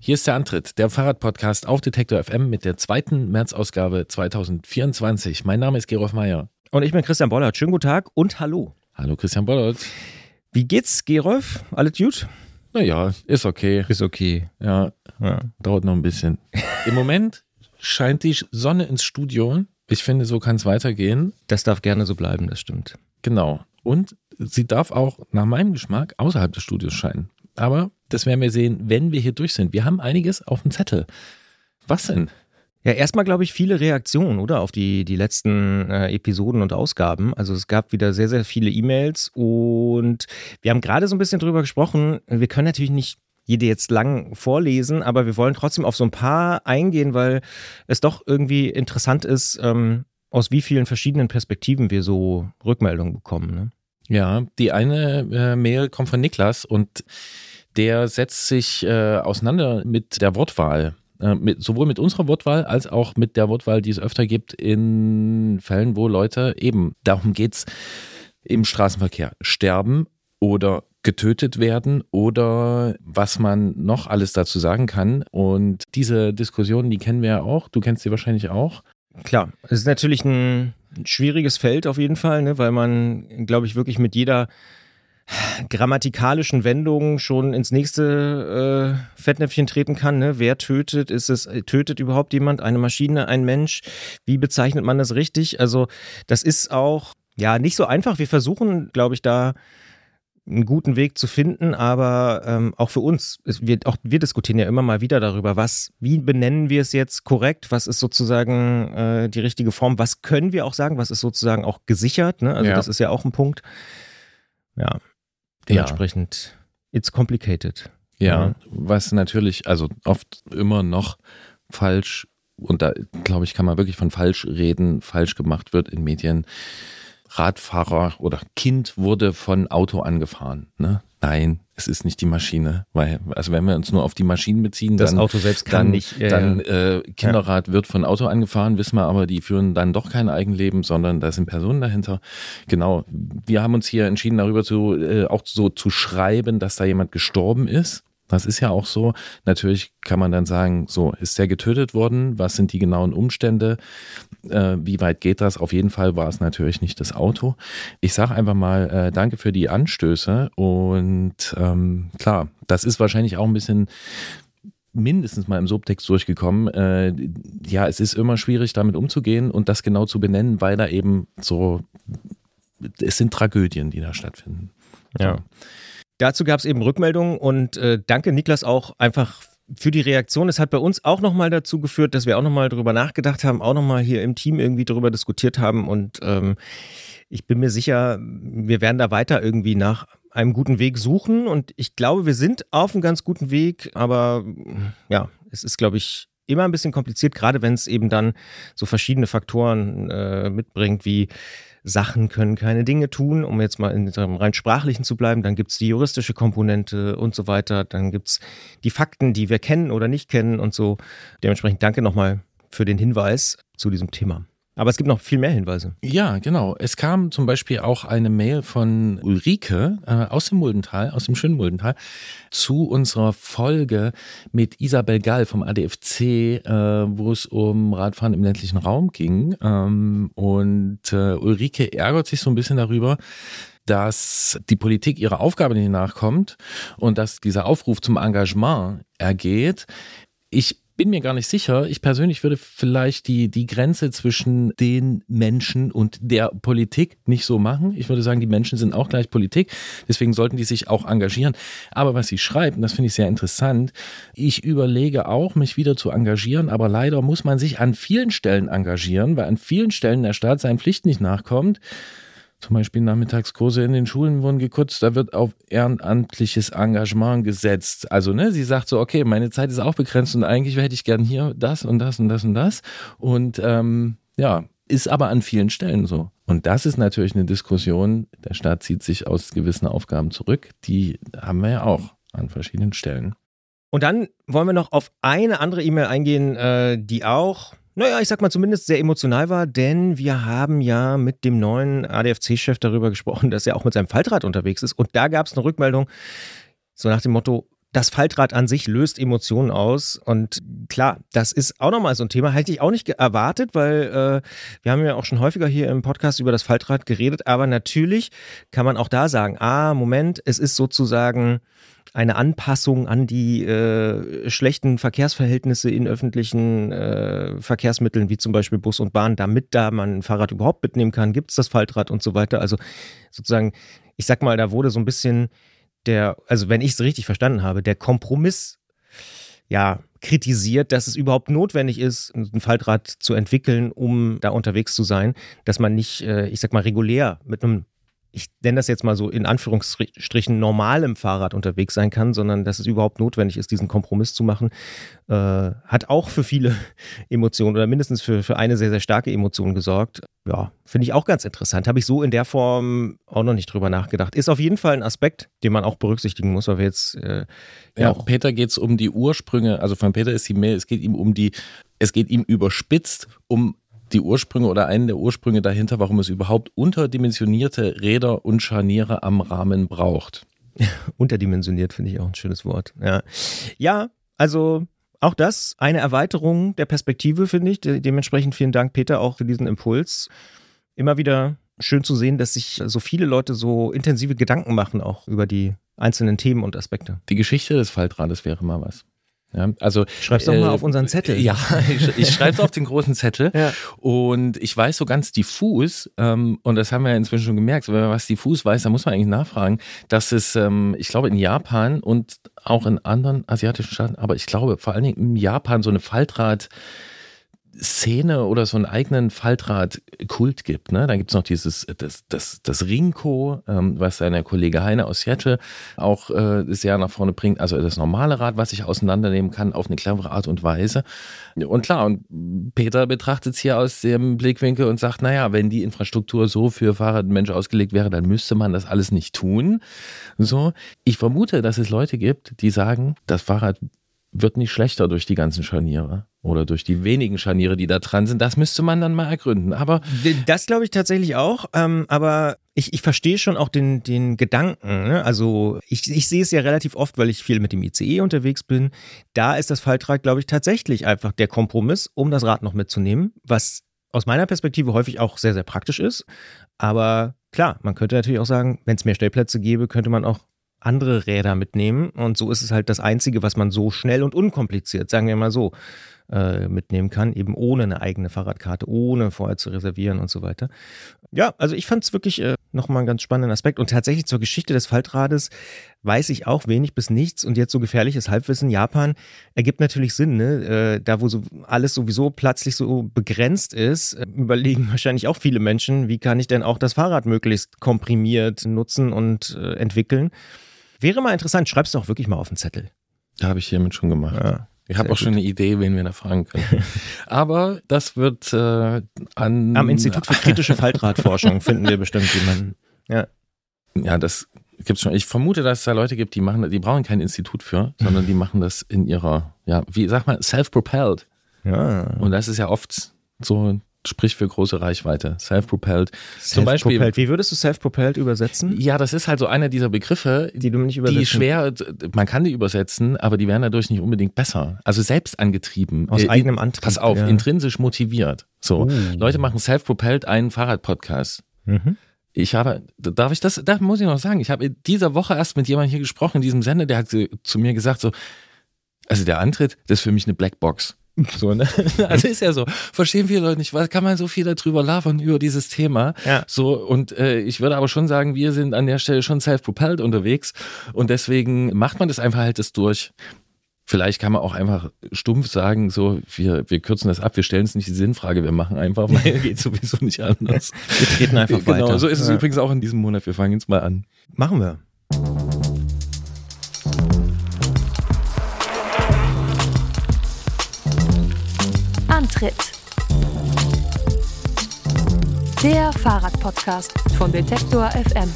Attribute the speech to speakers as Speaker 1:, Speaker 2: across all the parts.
Speaker 1: Hier ist der Antritt, der Fahrradpodcast auf Detektor FM mit der 2. März-Ausgabe 2024. Mein Name ist Gerolf Meyer.
Speaker 2: Und ich bin Christian Bollert. Schönen guten Tag und hallo.
Speaker 1: Hallo Christian Bollert.
Speaker 2: Wie geht's, Gerolf? Alles gut?
Speaker 1: Naja, ist okay.
Speaker 2: Ist okay.
Speaker 1: Ja, dauert noch ein bisschen. Im Moment scheint die Sonne ins Studio. Ich finde, so kann es weitergehen.
Speaker 2: Das darf gerne so bleiben, das stimmt.
Speaker 1: Genau. Und sie darf auch nach meinem Geschmack außerhalb des Studios scheinen. Aber das werden wir sehen, wenn wir hier durch sind. Wir haben einiges auf dem Zettel. Was denn?
Speaker 2: Ja, erstmal glaube ich viele Reaktionen, oder? Auf die letzten Episoden und Ausgaben. Also es gab wieder sehr, sehr viele E-Mails und wir haben gerade so ein bisschen drüber gesprochen. Wir können natürlich nicht jede jetzt lang vorlesen, aber wir wollen trotzdem auf so ein paar eingehen, weil es doch irgendwie interessant ist, aus wie vielen verschiedenen Perspektiven wir so Rückmeldungen bekommen, ne?
Speaker 1: Ja, die eine Mail kommt von Niklas und der setzt sich auseinander mit der Wortwahl. Sowohl mit unserer Wortwahl als auch mit der Wortwahl, die es öfter gibt in Fällen, wo Leute eben, darum geht's, im Straßenverkehr sterben oder getötet werden oder was man noch alles dazu sagen kann. Und diese Diskussionen, die kennen wir ja auch. Du kennst sie wahrscheinlich auch.
Speaker 2: Klar, es ist natürlich ein schwieriges Feld auf jeden Fall, ne, weil man, glaube ich, wirklich mit jeder grammatikalischen Wendung schon ins nächste Fettnäpfchen treten kann. Ne? Wer tötet? Tötet überhaupt jemand? Eine Maschine? Ein Mensch? Wie bezeichnet man das richtig? Also das ist auch nicht so einfach. Wir versuchen, glaube ich, da einen guten Weg zu finden, aber auch für uns, wir diskutieren ja immer mal wieder darüber, wie benennen wir es jetzt korrekt, was ist sozusagen die richtige Form, was können wir auch sagen, was ist sozusagen auch gesichert, ne? Also das ist ja auch ein Punkt. Ja, dementsprechend, it's complicated.
Speaker 1: Ja, was natürlich, also oft immer noch falsch, und da glaube ich, kann man wirklich von falsch reden, falsch gemacht wird in Medien. Radfahrer oder Kind wurde von Auto angefahren. Ne? Nein, es ist nicht die Maschine. Weil, also wenn wir uns nur auf die Maschinen beziehen,
Speaker 2: das Auto selbst kann nicht.
Speaker 1: Kinderrad wird von Auto angefahren, wissen wir aber, die führen dann doch kein Eigenleben, sondern da sind Personen dahinter. Genau, wir haben uns hier entschieden, darüber auch so zu schreiben, dass da jemand gestorben ist. Das ist ja auch so. Natürlich kann man dann sagen, so, ist der getötet worden? Was sind die genauen Umstände? Wie weit geht das? Auf jeden Fall war es natürlich nicht das Auto. Ich sage einfach mal, danke für die Anstöße und klar, das ist wahrscheinlich auch ein bisschen mindestens mal im Subtext durchgekommen. Es ist immer schwierig, damit umzugehen und das genau zu benennen, weil da eben so, es sind Tragödien, die da stattfinden.
Speaker 2: Ja. Dazu gab es eben Rückmeldungen und danke Niklas auch einfach für die Reaktion. Es hat bei uns auch nochmal dazu geführt, dass wir auch nochmal drüber nachgedacht haben, auch nochmal hier im Team irgendwie drüber diskutiert haben und ich bin mir sicher, wir werden da weiter irgendwie nach einem guten Weg suchen und ich glaube, wir sind auf einem ganz guten Weg, aber ja, es ist, glaube ich, immer ein bisschen kompliziert, gerade wenn es eben dann so verschiedene Faktoren mitbringt, wie Sachen können keine Dinge tun, um jetzt mal in dem rein sprachlichen zu bleiben. Dann gibt es die juristische Komponente und so weiter. Dann gibt es die Fakten, die wir kennen oder nicht kennen und so. Dementsprechend danke nochmal für den Hinweis zu diesem Thema. Aber es gibt noch viel mehr Hinweise.
Speaker 1: Ja, genau. Es kam zum Beispiel auch eine Mail von Ulrike aus dem Muldental, aus dem schönen Muldental, zu unserer Folge mit Isabel Gall vom ADFC, wo es um Radfahren im ländlichen Raum ging. Und Ulrike ärgert sich so ein bisschen darüber, dass die Politik ihrer Aufgabe nicht nachkommt und dass dieser Aufruf zum Engagement ergeht. Ich bin mir gar nicht sicher. Ich persönlich würde vielleicht die Grenze zwischen den Menschen und der Politik nicht so machen. Ich würde sagen, die Menschen sind auch gleich Politik. Deswegen sollten die sich auch engagieren. Aber was sie schreibt, und das finde ich sehr interessant, ich überlege auch, mich wieder zu engagieren, aber leider muss man sich an vielen Stellen engagieren, weil an vielen Stellen der Staat seinen Pflichten nicht nachkommt. Zum Beispiel Nachmittagskurse in den Schulen wurden gekürzt, da wird auf ehrenamtliches Engagement gesetzt. Also sie sagt so, okay, meine Zeit ist auch begrenzt und eigentlich hätte ich gern hier das und das und das und das. Und ist aber an vielen Stellen so. Und das ist natürlich eine Diskussion, der Staat zieht sich aus gewissen Aufgaben zurück, die haben wir ja auch an verschiedenen Stellen.
Speaker 2: Und dann wollen wir noch auf eine andere E-Mail eingehen, die auch ich sag mal zumindest sehr emotional war, denn wir haben ja mit dem neuen ADFC-Chef darüber gesprochen, dass er auch mit seinem Faltrad unterwegs ist und da gab es eine Rückmeldung, so nach dem Motto, das Faltrad an sich löst Emotionen aus und klar, das ist auch nochmal so ein Thema, hätte ich auch nicht erwartet, weil wir haben ja auch schon häufiger hier im Podcast über das Faltrad geredet, aber natürlich kann man auch da sagen, Moment, es ist sozusagen eine Anpassung an die schlechten Verkehrsverhältnisse in öffentlichen Verkehrsmitteln, wie zum Beispiel Bus und Bahn, damit da man ein Fahrrad überhaupt mitnehmen kann, gibt es das Faltrad und so weiter. Also sozusagen, ich sag mal, da wurde so ein bisschen also wenn ich es richtig verstanden habe, der Kompromiss kritisiert, dass es überhaupt notwendig ist, ein Faltrad zu entwickeln, um da unterwegs zu sein, dass man nicht, ich sag mal, regulär mit einem, ich nenne das jetzt mal so in Anführungsstrichen, normalem Fahrrad unterwegs sein kann, sondern dass es überhaupt notwendig ist, diesen Kompromiss zu machen, hat auch für viele Emotionen oder mindestens für eine sehr, sehr starke Emotion gesorgt. Ja, finde ich auch ganz interessant. Habe ich so in der Form auch noch nicht drüber nachgedacht. Ist auf jeden Fall ein Aspekt, den man auch berücksichtigen muss, weil wir jetzt auch
Speaker 1: Peter geht es um die Ursprünge, also von Peter ist die Mail, es geht ihm überspitzt um die Ursprünge oder einen der Ursprünge dahinter, warum es überhaupt unterdimensionierte Räder und Scharniere am Rahmen braucht.
Speaker 2: Unterdimensioniert finde ich auch ein schönes Wort. Ja, also auch das eine Erweiterung der Perspektive, finde ich. Dementsprechend vielen Dank, Peter, auch für diesen Impuls. Immer wieder schön zu sehen, dass sich so viele Leute so intensive Gedanken machen, auch über die einzelnen Themen und Aspekte.
Speaker 1: Die Geschichte des Faltrades wäre mal was. Ja, also
Speaker 2: schreib's doch mal auf unseren Zettel.
Speaker 1: Ja, ich schreibe es auf den großen Zettel.
Speaker 2: Ja.
Speaker 1: Und ich weiß so ganz diffus, und das haben wir ja inzwischen schon gemerkt, wenn man was diffus weiß, dann muss man eigentlich nachfragen, dass es, ich glaube, in Japan und auch in anderen asiatischen Staaten, aber ich glaube vor allen Dingen in Japan so eine Faltrad-Szene oder so einen eigenen Faltrad-Kult gibt. Ne? Da gibt es noch das Rinko, was dein Kollege Heine aus Seattle auch sehr nach vorne bringt. Also das normale Rad, was ich auseinandernehmen kann auf eine clevere Art und Weise. Und klar, und Peter betrachtet es hier aus dem Blickwinkel und sagt, naja, wenn die Infrastruktur so für Fahrrad und Mensch ausgelegt wäre, dann müsste man das alles nicht tun. So, ich vermute, dass es Leute gibt, die sagen, das Fahrrad wird nicht schlechter durch die ganzen Scharniere oder durch die wenigen Scharniere, die da dran sind. Das müsste man dann mal ergründen. Aber
Speaker 2: das glaube ich tatsächlich auch. Aber ich verstehe schon auch den Gedanken. Ne? Also ich sehe es ja relativ oft, weil ich viel mit dem ICE unterwegs bin. Da ist das Faltrad, glaube ich, tatsächlich einfach der Kompromiss, um das Rad noch mitzunehmen, was aus meiner Perspektive häufig auch sehr, sehr praktisch ist. Aber klar, man könnte natürlich auch sagen, wenn es mehr Stellplätze gäbe, könnte man auch andere Räder mitnehmen und so ist es halt das Einzige, was man so schnell und unkompliziert, sagen wir mal so, mitnehmen kann, eben ohne eine eigene Fahrradkarte, ohne vorher zu reservieren und so weiter. Ja, also ich fand es wirklich nochmal einen ganz spannenden Aspekt und tatsächlich zur Geschichte des Faltrades weiß ich auch wenig bis nichts und jetzt so gefährliches Halbwissen. Japan ergibt natürlich Sinn, ne? Da wo so alles sowieso plötzlich so begrenzt ist, überlegen wahrscheinlich auch viele Menschen, wie kann ich denn auch das Fahrrad möglichst komprimiert nutzen und entwickeln. Wäre mal interessant, schreib's doch wirklich mal auf den Zettel.
Speaker 1: Da habe ich hiermit schon gemacht. Ja. Ich habe auch schon eine Idee, wen wir da fragen können. Aber das wird am
Speaker 2: Institut für kritische Faltradforschung finden wir bestimmt jemanden.
Speaker 1: Ja, das gibt's schon. Ich vermute, dass es da Leute gibt, die brauchen kein Institut für, sondern die machen das in ihrer, wie sagt man, self-propelled.
Speaker 2: Ja.
Speaker 1: Und das ist ja oft so, sprich für große Reichweite. Self-propelled.
Speaker 2: Zum Beispiel. Wie würdest du self-propelled übersetzen?
Speaker 1: Ja, das ist halt so einer dieser Begriffe,
Speaker 2: die du nicht übersetzen.
Speaker 1: Die schwer, man kann die übersetzen, aber die werden dadurch nicht unbedingt besser. Also selbst angetrieben.
Speaker 2: Aus eigenem Antrieb.
Speaker 1: Pass auf, intrinsisch motiviert. So, Leute machen self-propelled einen Fahrradpodcast.
Speaker 2: Mhm.
Speaker 1: Da muss ich noch sagen, ich habe in dieser Woche erst mit jemandem hier gesprochen in diesem Sender, der hat zu mir gesagt so, also der Antritt, das ist für mich eine Blackbox. So, ne? Also ist ja so. Verstehen viele Leute nicht, was kann man so viel darüber labern über dieses Thema?
Speaker 2: Ja.
Speaker 1: So, und ich würde aber schon sagen, wir sind an der Stelle schon self-propelled unterwegs und deswegen macht man das einfach halt das durch. Vielleicht kann man auch einfach stumpf sagen, so, wir kürzen das ab, wir stellen es nicht die Sinnfrage, wir machen einfach, weil geht sowieso nicht anders.
Speaker 2: Wir treten einfach weiter.
Speaker 1: Genau, so ist es übrigens auch in diesem Monat. Wir fangen jetzt mal an.
Speaker 2: Machen wir.
Speaker 3: Antritt. Der Fahrradpodcast von Detektor FM.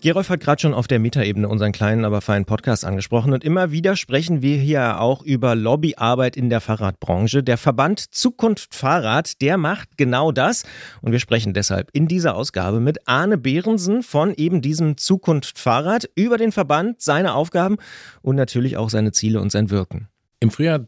Speaker 2: Gerolf hat gerade schon auf der Metaebene unseren kleinen, aber feinen Podcast angesprochen und immer wieder sprechen wir hier auch über Lobbyarbeit in der Fahrradbranche. Der Verband Zukunft Fahrrad, der macht genau das und wir sprechen deshalb in dieser Ausgabe mit Arne Behrensen von eben diesem Zukunft Fahrrad über den Verband, seine Aufgaben und natürlich auch seine Ziele und sein Wirken.
Speaker 1: Im Frühjahr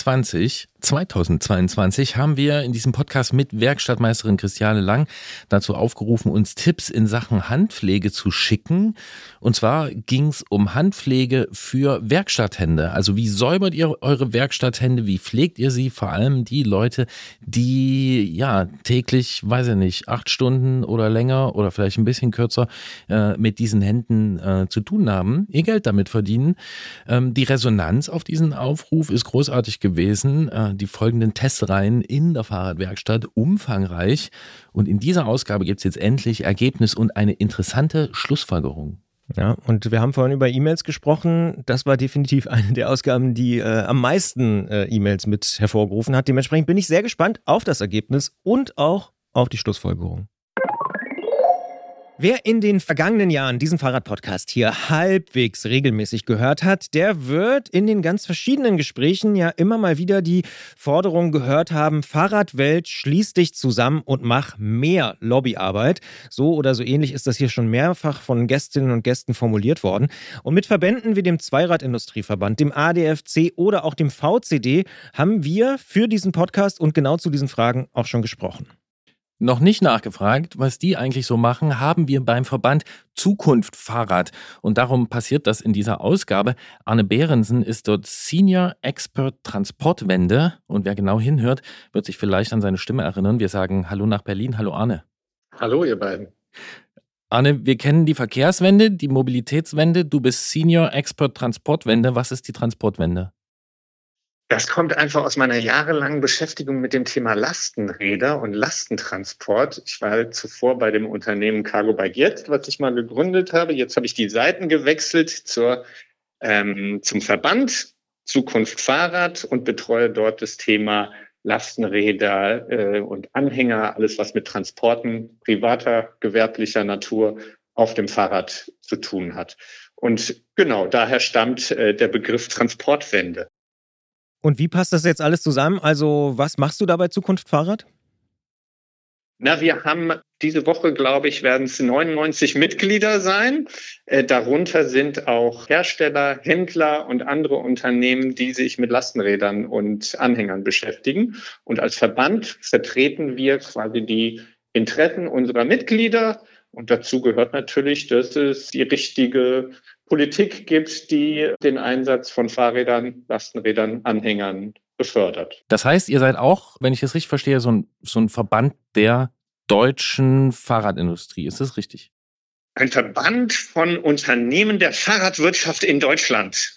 Speaker 1: 2022 haben wir in diesem Podcast mit Werkstattmeisterin Christiane Lang dazu aufgerufen, uns Tipps in Sachen Handpflege zu schicken. Und zwar ging es um Handpflege für Werkstatthände. Also wie säubert ihr eure Werkstatthände, wie pflegt ihr sie? Vor allem die Leute, die ja täglich, 8 Stunden oder länger oder vielleicht ein bisschen kürzer mit diesen Händen zu tun haben, ihr Geld damit verdienen. Die Resonanz auf diesen Aufruf ist großartig gewesen. Die folgenden Testreihen in der Fahrradwerkstatt umfangreich. Und in dieser Ausgabe gibt es jetzt endlich Ergebnis und eine interessante Schlussfolgerung.
Speaker 2: Ja, und wir haben vorhin über E-Mails gesprochen. Das war definitiv eine der Ausgaben, die am meisten E-Mails mit hervorgerufen hat. Dementsprechend bin ich sehr gespannt auf das Ergebnis und auch auf die Schlussfolgerung. Wer in den vergangenen Jahren diesen Fahrradpodcast hier halbwegs regelmäßig gehört hat, der wird in den ganz verschiedenen Gesprächen ja immer mal wieder die Forderung gehört haben, Fahrradwelt, schließ dich zusammen und mach mehr Lobbyarbeit. So oder so ähnlich ist das hier schon mehrfach von Gästinnen und Gästen formuliert worden. Und mit Verbänden wie dem Zweiradindustrieverband, dem ADFC oder auch dem VCD haben wir für diesen Podcast und genau zu diesen Fragen auch schon gesprochen.
Speaker 1: Noch nicht nachgefragt, was die eigentlich so machen, haben wir beim Verband Zukunft Fahrrad. Und darum passiert das in dieser Ausgabe. Arne Behrensen ist dort Senior Expert Transportwende. Und wer genau hinhört, wird sich vielleicht an seine Stimme erinnern. Wir sagen Hallo nach Berlin. Hallo Arne.
Speaker 4: Hallo ihr beiden.
Speaker 1: Arne, wir kennen die Verkehrswende, die Mobilitätswende. Du bist Senior Expert Transportwende. Was ist die Transportwende?
Speaker 4: Das kommt einfach aus meiner jahrelangen Beschäftigung mit dem Thema Lastenräder und Lastentransport. Ich war zuvor bei dem Unternehmen Cargo Bike Jetzt, was ich mal gegründet habe. Jetzt habe ich die Seiten gewechselt zum Verband Zukunft Fahrrad und betreue dort das Thema Lastenräder und Anhänger, alles was mit Transporten privater, gewerblicher Natur auf dem Fahrrad zu tun hat. Und genau, daher stammt der Begriff Transportwende.
Speaker 2: Und wie passt das jetzt alles zusammen? Also was machst du da bei Zukunft Fahrrad?
Speaker 4: Na, wir haben diese Woche, glaube ich, werden es 99 Mitglieder sein. Darunter sind auch Hersteller, Händler und andere Unternehmen, die sich mit Lastenrädern und Anhängern beschäftigen. Und als Verband vertreten wir quasi die Interessen unserer Mitglieder. Und dazu gehört natürlich, dass es die richtige Politik gibt, die den Einsatz von Fahrrädern, Lastenrädern, Anhängern befördert.
Speaker 1: Das heißt, ihr seid auch, wenn ich das richtig verstehe, so ein Verband der deutschen Fahrradindustrie. Ist das richtig?
Speaker 4: Ein Verband von Unternehmen der Fahrradwirtschaft in Deutschland,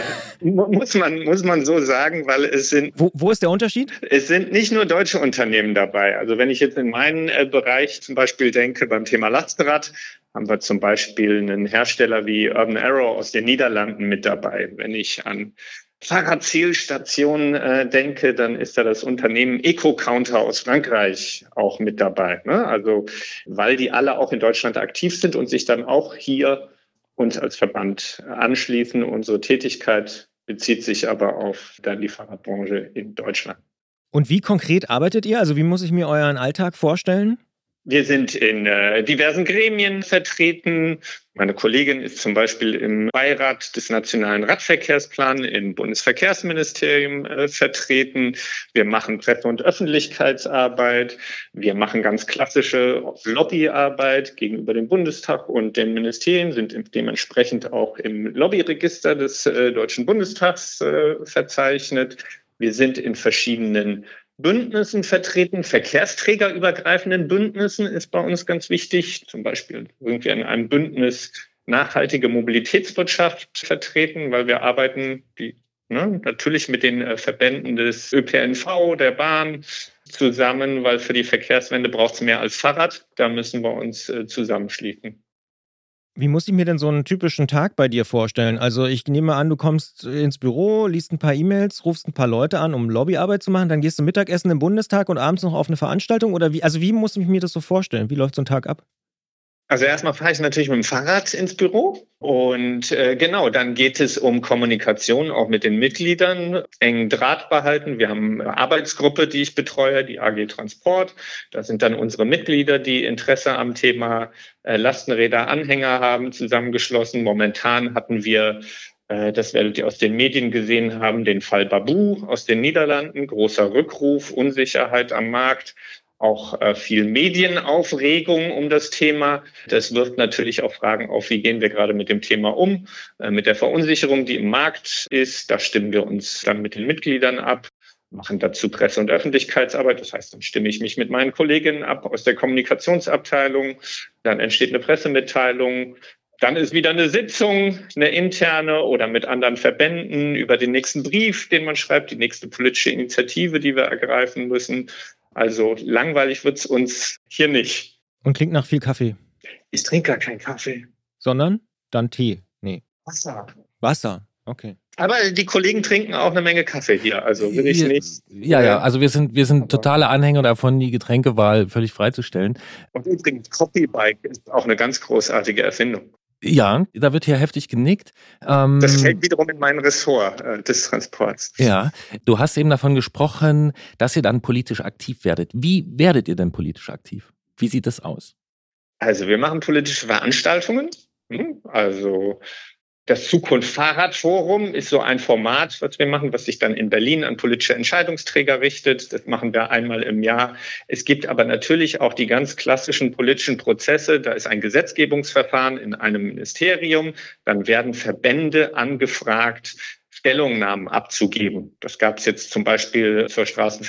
Speaker 4: muss man so sagen, weil es sind...
Speaker 2: Wo ist der Unterschied?
Speaker 4: Es sind nicht nur deutsche Unternehmen dabei. Also wenn ich jetzt in meinen Bereich zum Beispiel denke, beim Thema Lastenrad, haben wir zum Beispiel einen Hersteller wie Urban Arrow aus den Niederlanden mit dabei. Wenn ich an Fahrradzielstationen denke, dann ist da das Unternehmen EcoCounter aus Frankreich auch mit dabei. Ne? Also weil die alle auch in Deutschland aktiv sind und sich dann auch hier uns als Verband anschließen. Unsere Tätigkeit bezieht sich aber auf dann die Fahrradbranche in Deutschland.
Speaker 2: Und wie konkret arbeitet ihr? Also wie muss ich mir euren Alltag vorstellen?
Speaker 4: Wir sind in diversen Gremien vertreten. Meine Kollegin ist zum Beispiel im Beirat des Nationalen Radverkehrsplans im Bundesverkehrsministerium vertreten. Wir machen Presse- und Öffentlichkeitsarbeit. Wir machen ganz klassische Lobbyarbeit gegenüber dem Bundestag und den Ministerien, sind dementsprechend auch im Lobbyregister des Deutschen Bundestags verzeichnet. Wir sind in verschiedenen Bündnissen vertreten, verkehrsträgerübergreifenden Bündnissen ist bei uns ganz wichtig. Zum Beispiel sind wir in einem Bündnis nachhaltige Mobilitätswirtschaft vertreten, weil wir arbeiten natürlich mit den Verbänden des ÖPNV, der Bahn zusammen, weil für die Verkehrswende braucht es mehr als Fahrrad. Da müssen wir uns zusammenschließen.
Speaker 2: Wie muss ich mir denn so einen typischen Tag bei dir vorstellen? Also ich nehme an, du kommst ins Büro, liest ein paar E-Mails, rufst ein paar Leute an, um Lobbyarbeit zu machen, dann gehst du Mittagessen im Bundestag und abends noch auf eine Veranstaltung? Oder wie muss ich mir das so vorstellen? Wie läuft so ein Tag ab?
Speaker 4: Also erstmal fahre ich natürlich mit dem Fahrrad ins Büro und genau, dann geht es um Kommunikation auch mit den Mitgliedern, engen Draht behalten. Wir haben eine Arbeitsgruppe, die ich betreue, die AG Transport. Das sind dann unsere Mitglieder, die Interesse am Thema Lastenräder, Anhänger haben, zusammengeschlossen. Momentan hatten wir, das werdet ihr aus den Medien gesehen haben, den Fall Babu aus den Niederlanden, großer Rückruf, Unsicherheit am Markt. Auch viel Medienaufregung um das Thema. Das wirft natürlich auch Fragen auf, wie gehen wir gerade mit dem Thema um, mit der Verunsicherung, die im Markt ist. Da stimmen wir uns dann mit den Mitgliedern ab, machen dazu Presse- und Öffentlichkeitsarbeit. Das heißt, dann stimme ich mich mit meinen Kolleginnen ab aus der Kommunikationsabteilung. Dann entsteht eine Pressemitteilung. Dann ist wieder eine Sitzung, eine interne oder mit anderen Verbänden über den nächsten Brief, den man schreibt, die nächste politische Initiative, die wir ergreifen müssen. Also langweilig wird's uns hier nicht.
Speaker 2: Und klingt nach viel Kaffee.
Speaker 4: Ich trinke gar keinen Kaffee.
Speaker 2: Sondern? Dann Tee. Nee.
Speaker 4: Wasser.
Speaker 2: Okay.
Speaker 4: Aber die Kollegen trinken auch eine Menge Kaffee hier. Also will ich nicht.
Speaker 1: Ja, also wir sind totale Anhänger davon, die Getränkewahl völlig freizustellen.
Speaker 4: Und übrigens, Copybike ist auch eine ganz großartige Erfindung.
Speaker 1: Ja, da wird hier heftig genickt.
Speaker 4: Das fällt wiederum in mein Ressort des Transports.
Speaker 1: Ja, du hast eben davon gesprochen, dass ihr dann politisch aktiv werdet. Wie werdet ihr denn politisch aktiv? Wie sieht das aus?
Speaker 4: Also wir machen politische Veranstaltungen. Also das Zukunft-Fahrrad-Forum ist so ein Format, was wir machen, was sich dann in Berlin an politische Entscheidungsträger richtet. Das machen wir einmal im Jahr. Es gibt aber natürlich auch die ganz klassischen politischen Prozesse. Da ist ein Gesetzgebungsverfahren in einem Ministerium. Dann werden Verbände angefragt, Stellungnahmen abzugeben. Das gab es jetzt zum Beispiel zur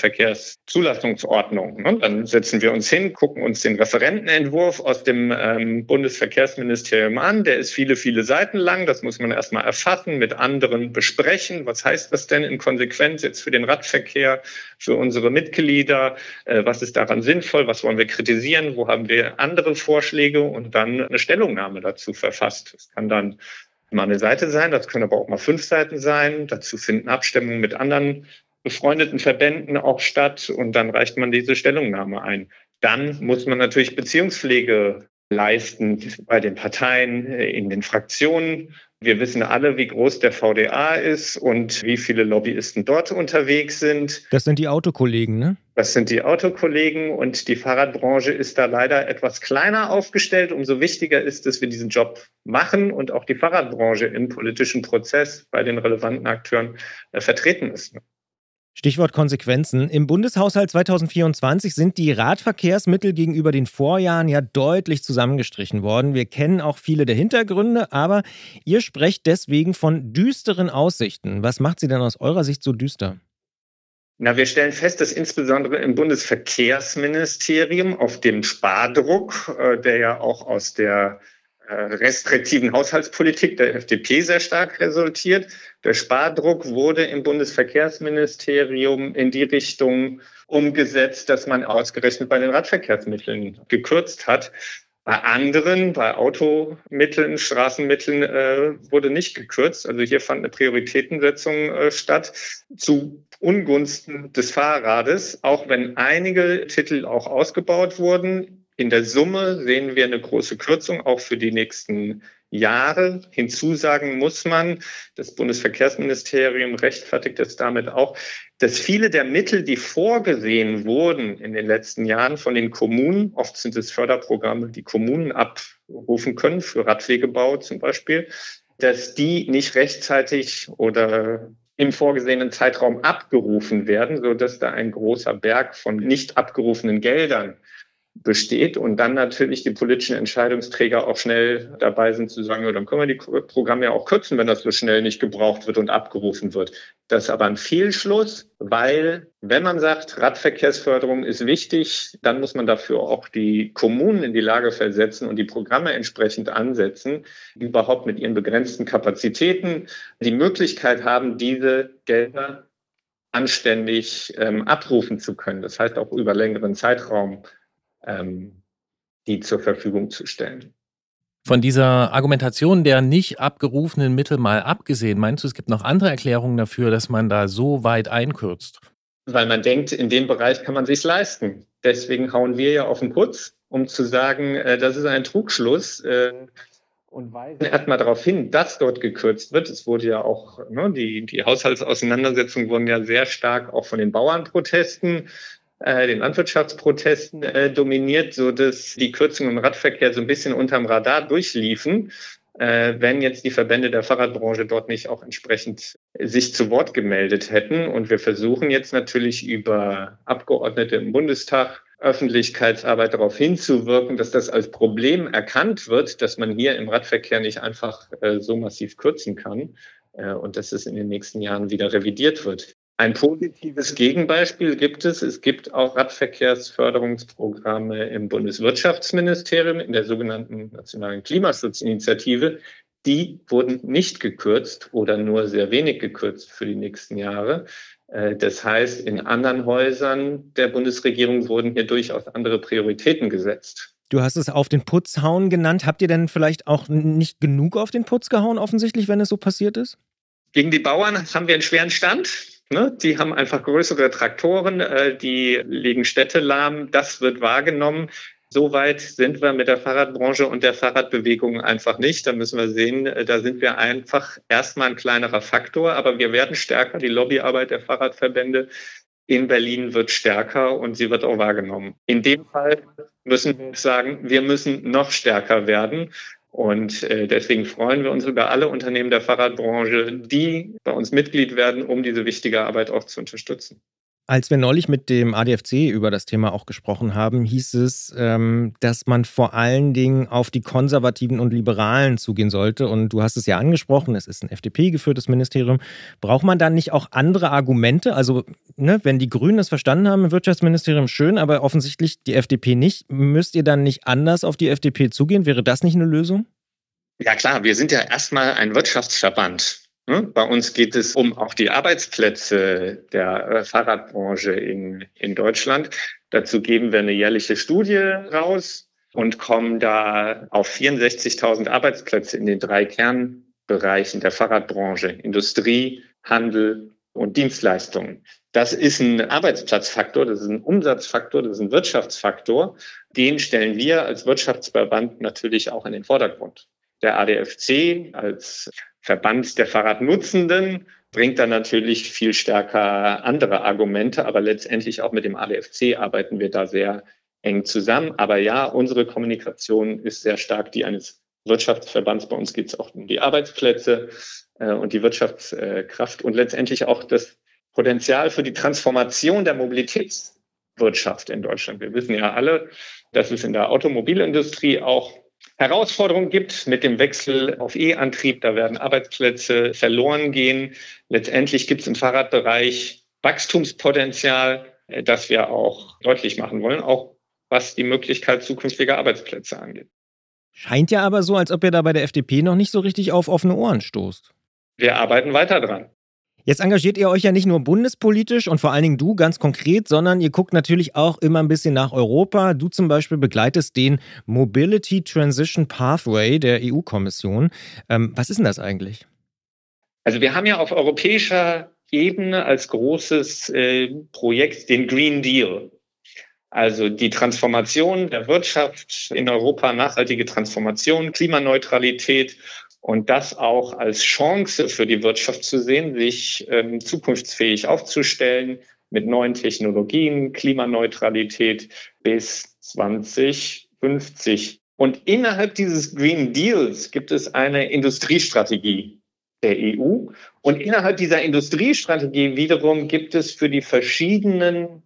Speaker 4: Straßenverkehrszulassungsordnung. Dann setzen wir uns hin, gucken uns den Referentenentwurf aus dem Bundesverkehrsministerium an. Der ist viele, viele Seiten lang. Das muss man erstmal erfassen, mit anderen besprechen. Was heißt das denn in Konsequenz jetzt für den Radverkehr, für unsere Mitglieder? Was ist daran sinnvoll? Was wollen wir kritisieren? Wo haben wir andere Vorschläge? Und dann eine Stellungnahme dazu verfasst. Das kann dann mal eine Seite sein, das können aber auch mal 5 Seiten sein. Dazu finden Abstimmungen mit anderen befreundeten Verbänden auch statt und dann reicht man diese Stellungnahme ein. Dann muss man natürlich Beziehungspflege leisten bei den Parteien, in den Fraktionen. Wir wissen alle, wie groß der VDA ist und wie viele Lobbyisten dort unterwegs sind.
Speaker 2: Das sind die Autokollegen, ne?
Speaker 4: Das sind die Autokollegen und die Fahrradbranche ist da leider etwas kleiner aufgestellt. Umso wichtiger ist, dass wir diesen Job machen und auch die Fahrradbranche im politischen Prozess bei den relevanten Akteuren vertreten ist.
Speaker 2: Stichwort Konsequenzen. Im Bundeshaushalt 2024 sind die Radverkehrsmittel gegenüber den Vorjahren ja deutlich zusammengestrichen worden. Wir kennen auch viele der Hintergründe, aber ihr sprecht deswegen von düsteren Aussichten. Was macht sie denn aus eurer Sicht so düster?
Speaker 4: Na, wir stellen fest, dass insbesondere im Bundesverkehrsministerium auf dem Spardruck, der ja auch aus der restriktiven Haushaltspolitik der FDP sehr stark resultiert. Der Spardruck wurde im Bundesverkehrsministerium in die Richtung umgesetzt, dass man ausgerechnet bei den Radverkehrsmitteln gekürzt hat. Bei anderen, bei Automitteln, Straßenmitteln wurde nicht gekürzt. Also hier fand eine Prioritätensetzung statt zu Ungunsten des Fahrrades, auch wenn einige Titel auch ausgebaut wurden. In der Summe sehen wir eine große Kürzung auch für die nächsten Jahre. Hinzusagen muss man, das Bundesverkehrsministerium rechtfertigt es damit auch, dass viele der Mittel, die vorgesehen wurden in den letzten Jahren von den Kommunen, oft sind es Förderprogramme, die Kommunen abrufen können, für Radwegebau zum Beispiel, dass die nicht rechtzeitig oder im vorgesehenen Zeitraum abgerufen werden, sodass da ein großer Berg von nicht abgerufenen Geldern besteht und dann natürlich die politischen Entscheidungsträger auch schnell dabei sind zu sagen, ja, dann können wir die Programme ja auch kürzen, wenn das so schnell nicht gebraucht wird und abgerufen wird. Das ist aber ein Fehlschluss, weil wenn man sagt, Radverkehrsförderung ist wichtig, dann muss man dafür auch die Kommunen in die Lage versetzen und die Programme entsprechend ansetzen, die überhaupt mit ihren begrenzten Kapazitäten die Möglichkeit haben, diese Gelder anständig abrufen zu können. Das heißt auch über längeren Zeitraum die zur Verfügung zu stellen.
Speaker 1: Von dieser Argumentation der nicht abgerufenen Mittel mal abgesehen, meinst du, es gibt noch andere Erklärungen dafür, dass man da so weit einkürzt?
Speaker 4: Weil man denkt, in dem Bereich kann man sich's leisten. Deswegen hauen wir ja auf den Putz um zu sagen, das ist ein Trugschluss. Und weisen erstmal darauf hin, dass dort gekürzt wird. Es wurde ja auch, die Haushaltsauseinandersetzungen wurden ja sehr stark auch von den Bauernprotesten, den Landwirtschaftsprotesten dominiert, so dass die Kürzungen im Radverkehr so ein bisschen unterm Radar durchliefen, wenn jetzt die Verbände der Fahrradbranche dort nicht auch entsprechend sich zu Wort gemeldet hätten. Und wir versuchen jetzt natürlich über Abgeordnete im Bundestag, Öffentlichkeitsarbeit darauf hinzuwirken, dass das als Problem erkannt wird, dass man hier im Radverkehr nicht einfach so massiv kürzen kann und dass es in den nächsten Jahren wieder revidiert wird. Ein positives Gegenbeispiel gibt es. Es gibt auch Radverkehrsförderungsprogramme im Bundeswirtschaftsministerium, in der sogenannten Nationalen Klimaschutzinitiative. Die wurden nicht gekürzt oder nur sehr wenig gekürzt für die nächsten Jahre. Das heißt, in anderen Häusern der Bundesregierung wurden hier durchaus andere Prioritäten gesetzt.
Speaker 2: Du hast es auf den Putz hauen genannt. Habt ihr denn vielleicht auch nicht genug auf den Putz gehauen, offensichtlich, wenn es so passiert ist?
Speaker 4: Gegen die Bauern haben wir einen schweren Stand. Die haben einfach größere Traktoren, die legen Städte lahm. Das wird wahrgenommen. So weit sind wir mit der Fahrradbranche und der Fahrradbewegung einfach nicht. Da müssen wir sehen, da sind wir einfach erstmal ein kleinerer Faktor, aber wir werden stärker. Die Lobbyarbeit der Fahrradverbände in Berlin wird stärker und sie wird auch wahrgenommen. In dem Fall müssen wir sagen, wir müssen noch stärker werden. Und deswegen freuen wir uns über alle Unternehmen der Fahrradbranche, die bei uns Mitglied werden, um diese wichtige Arbeit auch zu unterstützen.
Speaker 2: Als wir neulich mit dem ADFC über das Thema auch gesprochen haben, hieß es, dass man vor allen Dingen auf die Konservativen und Liberalen zugehen sollte. Und du hast es ja angesprochen, es ist ein FDP-geführtes Ministerium. Braucht man dann nicht auch andere Argumente? Also, wenn die Grünen das verstanden haben im Wirtschaftsministerium, schön, aber offensichtlich die FDP nicht. Müsst ihr dann nicht anders auf die FDP zugehen? Wäre das nicht eine Lösung?
Speaker 4: Ja klar, wir sind ja erstmal ein Wirtschaftsverband. Bei uns geht es um auch die Arbeitsplätze der Fahrradbranche in Deutschland. Dazu geben wir eine jährliche Studie raus und kommen da auf 64.000 Arbeitsplätze in den 3 Kernbereichen der Fahrradbranche: Industrie, Handel und Dienstleistungen. Das ist ein Arbeitsplatzfaktor, das ist ein Umsatzfaktor, das ist ein Wirtschaftsfaktor. Den stellen wir als Wirtschaftsverband natürlich auch in den Vordergrund. Der ADFC als Verband der Fahrradnutzenden bringt dann natürlich viel stärker andere Argumente, aber letztendlich auch mit dem ADFC arbeiten wir da sehr eng zusammen. Aber ja, unsere Kommunikation ist sehr stark die eines Wirtschaftsverbands. Bei uns geht es auch um die Arbeitsplätze und die Wirtschaftskraft und letztendlich auch das Potenzial für die Transformation der Mobilitätswirtschaft in Deutschland. Wir wissen ja alle, dass es in der Automobilindustrie auch Herausforderungen gibt mit dem Wechsel auf E-Antrieb. Da werden Arbeitsplätze verloren gehen. Letztendlich gibt es im Fahrradbereich Wachstumspotenzial, das wir auch deutlich machen wollen, auch was die Möglichkeit zukünftiger Arbeitsplätze angeht.
Speaker 2: Scheint ja aber so, als ob ihr da bei der FDP noch nicht so richtig auf offene Ohren stoßt.
Speaker 4: Wir arbeiten weiter dran.
Speaker 2: Jetzt engagiert ihr euch ja nicht nur bundespolitisch und vor allen Dingen du ganz konkret, sondern ihr guckt natürlich auch immer ein bisschen nach Europa. Du zum Beispiel begleitest den Mobility Transition Pathway der EU-Kommission. Was ist denn das eigentlich?
Speaker 4: Also wir haben ja auf europäischer Ebene als großes Projekt den Green Deal. Also die Transformation der Wirtschaft in Europa, nachhaltige Transformation, Klimaneutralität. Und das auch als Chance für die Wirtschaft zu sehen, sich zukunftsfähig aufzustellen mit neuen Technologien, Klimaneutralität bis 2050. Und innerhalb dieses Green Deals gibt es eine Industriestrategie der EU. Und innerhalb dieser Industriestrategie wiederum gibt es für die verschiedenen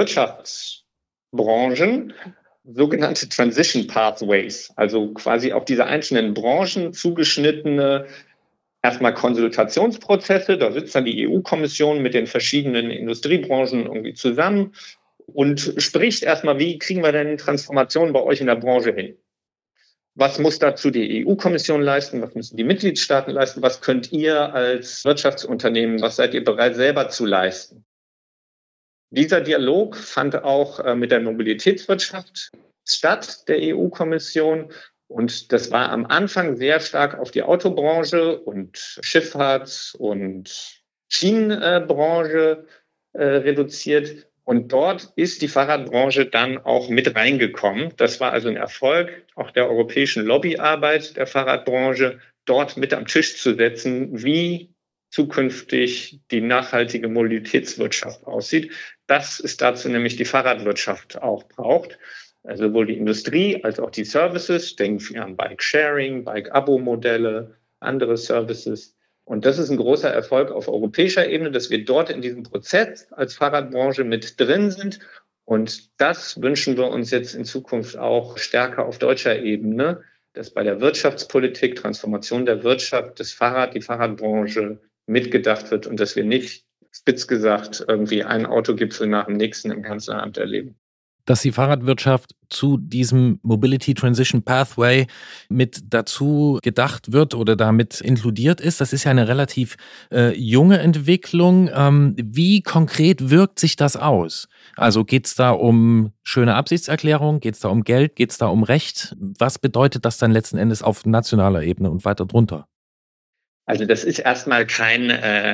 Speaker 4: Wirtschaftsbranchen sogenannte Transition Pathways, also quasi auf diese einzelnen Branchen zugeschnittene erstmal Konsultationsprozesse. Da sitzt dann die EU-Kommission mit den verschiedenen Industriebranchen irgendwie zusammen und spricht erstmal, wie kriegen wir denn Transformation bei euch in der Branche hin? Was muss dazu die EU-Kommission leisten? Was müssen die Mitgliedstaaten leisten? Was könnt ihr als Wirtschaftsunternehmen, was seid ihr bereit selber zu leisten? Dieser Dialog fand auch mit der Mobilitätswirtschaft statt, der EU-Kommission. Und das war am Anfang sehr stark auf die Autobranche und Schifffahrts- und Schienenbranche reduziert. Und dort ist die Fahrradbranche dann auch mit reingekommen. Das war also ein Erfolg auch der europäischen Lobbyarbeit der Fahrradbranche, dort mit am Tisch zu setzen, wie zukünftig die nachhaltige Mobilitätswirtschaft aussieht. Das ist dazu nämlich die Fahrradwirtschaft auch braucht. Also sowohl die Industrie als auch die Services. Denken wir an Bike-Sharing, Bike-Abo-Modelle, andere Services. Und das ist ein großer Erfolg auf europäischer Ebene, dass wir dort in diesem Prozess als Fahrradbranche mit drin sind. Und das wünschen wir uns jetzt in Zukunft auch stärker auf deutscher Ebene, dass bei der Wirtschaftspolitik, Transformation der Wirtschaft, die Fahrradbranche mitgedacht wird und dass wir nicht, spitz gesagt, irgendwie einen Autogipfel nach dem nächsten im Kanzleramt erleben.
Speaker 1: Dass die Fahrradwirtschaft zu diesem Mobility Transition Pathway mit dazu gedacht wird oder damit inkludiert ist, das ist ja eine relativ junge Entwicklung. Wie konkret wirkt sich das aus? Also geht es da um schöne Absichtserklärung, geht es da um Geld, geht es da um Recht? Was bedeutet das dann letzten Endes auf nationaler Ebene und weiter drunter?
Speaker 4: Also das ist erstmal kein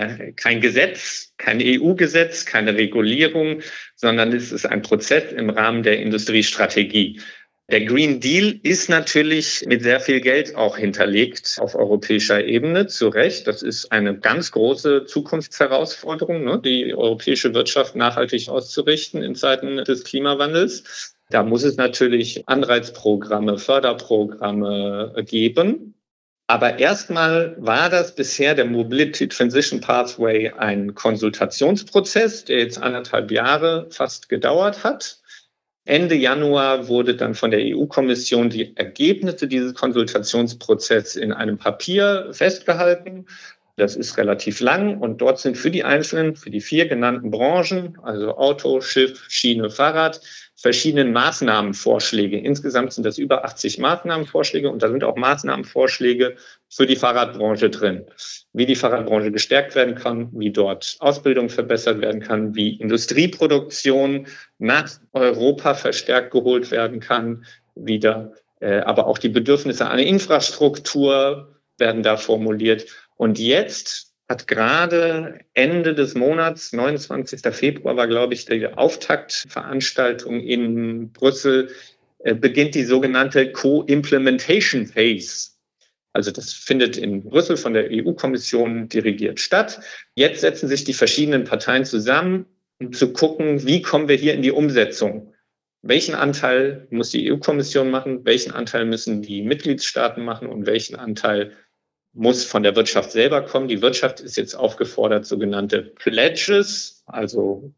Speaker 4: Gesetz, kein EU-Gesetz, keine Regulierung, sondern es ist ein Prozess im Rahmen der Industriestrategie. Der Green Deal ist natürlich mit sehr viel Geld auch hinterlegt auf europäischer Ebene, zu Recht. Das ist eine ganz große Zukunftsherausforderung, ne, die europäische Wirtschaft nachhaltig auszurichten in Zeiten des Klimawandels. Da muss es natürlich Anreizprogramme, Förderprogramme geben. Aber erstmal war das bisher der Mobility Transition Pathway ein Konsultationsprozess, der jetzt 1,5 Jahre fast gedauert hat. Ende Januar wurde dann von der EU-Kommission die Ergebnisse dieses Konsultationsprozesses in einem Papier festgehalten. Das ist relativ lang und dort sind für die 4 genannten Branchen, also Auto, Schiff, Schiene, Fahrrad, verschiedene Maßnahmenvorschläge. Insgesamt sind das über 80 Maßnahmenvorschläge und da sind auch Maßnahmenvorschläge für die Fahrradbranche drin. Wie die Fahrradbranche gestärkt werden kann, wie dort Ausbildung verbessert werden kann, wie Industrieproduktion nach Europa verstärkt geholt werden kann, wieder. Aber auch die Bedürfnisse an Infrastruktur werden da formuliert. Und jetzt hat gerade Ende des Monats, 29. Februar war, glaube ich, die Auftaktveranstaltung in Brüssel, beginnt die sogenannte Co-Implementation Phase. Also das findet in Brüssel von der EU-Kommission dirigiert statt. Jetzt setzen sich die verschiedenen Parteien zusammen, um zu gucken, wie kommen wir hier in die Umsetzung. Welchen Anteil muss die EU-Kommission machen, welchen Anteil müssen die Mitgliedstaaten machen und welchen Anteil muss von der Wirtschaft selber kommen. Die Wirtschaft ist jetzt aufgefordert, sogenannte Pledges, also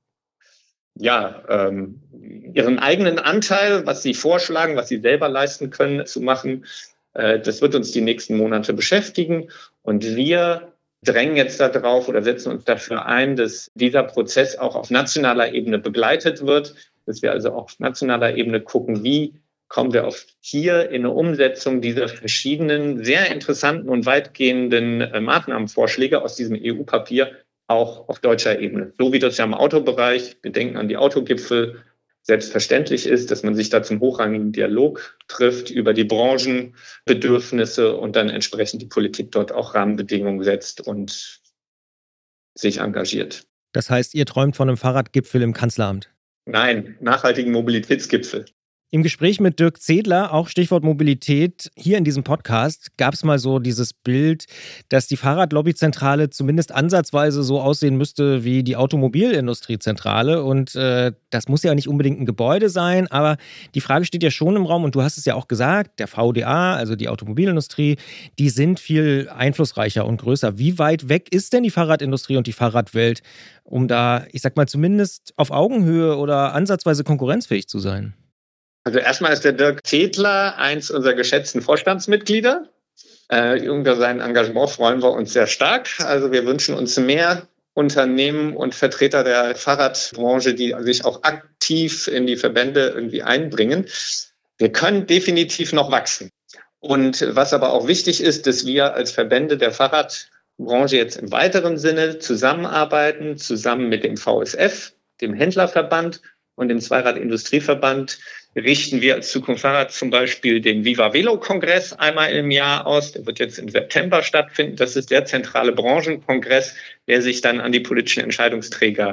Speaker 4: ihren eigenen Anteil, was sie vorschlagen, was sie selber leisten können, zu machen. Das wird uns die nächsten Monate beschäftigen. Und wir drängen jetzt darauf oder setzen uns dafür ein, dass dieser Prozess auch auf nationaler Ebene begleitet wird, dass wir also auf nationaler Ebene gucken, wie kommen wir hier in eine Umsetzung dieser verschiedenen, sehr interessanten und weitgehenden Maßnahmenvorschläge aus diesem EU-Papier auch auf deutscher Ebene. So wie das ja im Autobereich, wir denken an die Autogipfel, selbstverständlich ist, dass man sich da zum hochrangigen Dialog trifft über die Branchenbedürfnisse und dann entsprechend die Politik dort auch Rahmenbedingungen setzt und sich engagiert.
Speaker 2: Das heißt, ihr träumt von einem Fahrradgipfel im Kanzleramt?
Speaker 4: Nein, nachhaltigen Mobilitätsgipfel.
Speaker 2: Im Gespräch mit Dirk Zedler, auch Stichwort Mobilität, hier in diesem Podcast gab es mal so dieses Bild, dass die Fahrradlobbyzentrale zumindest ansatzweise so aussehen müsste wie die Automobilindustriezentrale. Und das muss ja nicht unbedingt ein Gebäude sein, aber die Frage steht ja schon im Raum und du hast es ja auch gesagt, der VDA, also die Automobilindustrie, die sind viel einflussreicher und größer. Wie weit weg ist denn die Fahrradindustrie und die Fahrradwelt, um da, ich sag mal, zumindest auf Augenhöhe oder ansatzweise konkurrenzfähig zu sein?
Speaker 4: Also erstmal ist der Dirk Zedler eins unserer geschätzten Vorstandsmitglieder. Über sein Engagement freuen wir uns sehr stark. Also wir wünschen uns mehr Unternehmen und Vertreter der Fahrradbranche, die sich auch aktiv in die Verbände irgendwie einbringen. Wir können definitiv noch wachsen. Und was aber auch wichtig ist, dass wir als Verbände der Fahrradbranche jetzt im weiteren Sinne zusammenarbeiten, zusammen mit dem VSF, dem Händlerverband und dem Zweiradindustrieverband, richten wir als Zukunft Fahrrad zum Beispiel den Viva Velo Kongress einmal im Jahr aus. Der wird jetzt im September stattfinden. Das ist der zentrale Branchenkongress, der sich dann an die politischen Entscheidungsträger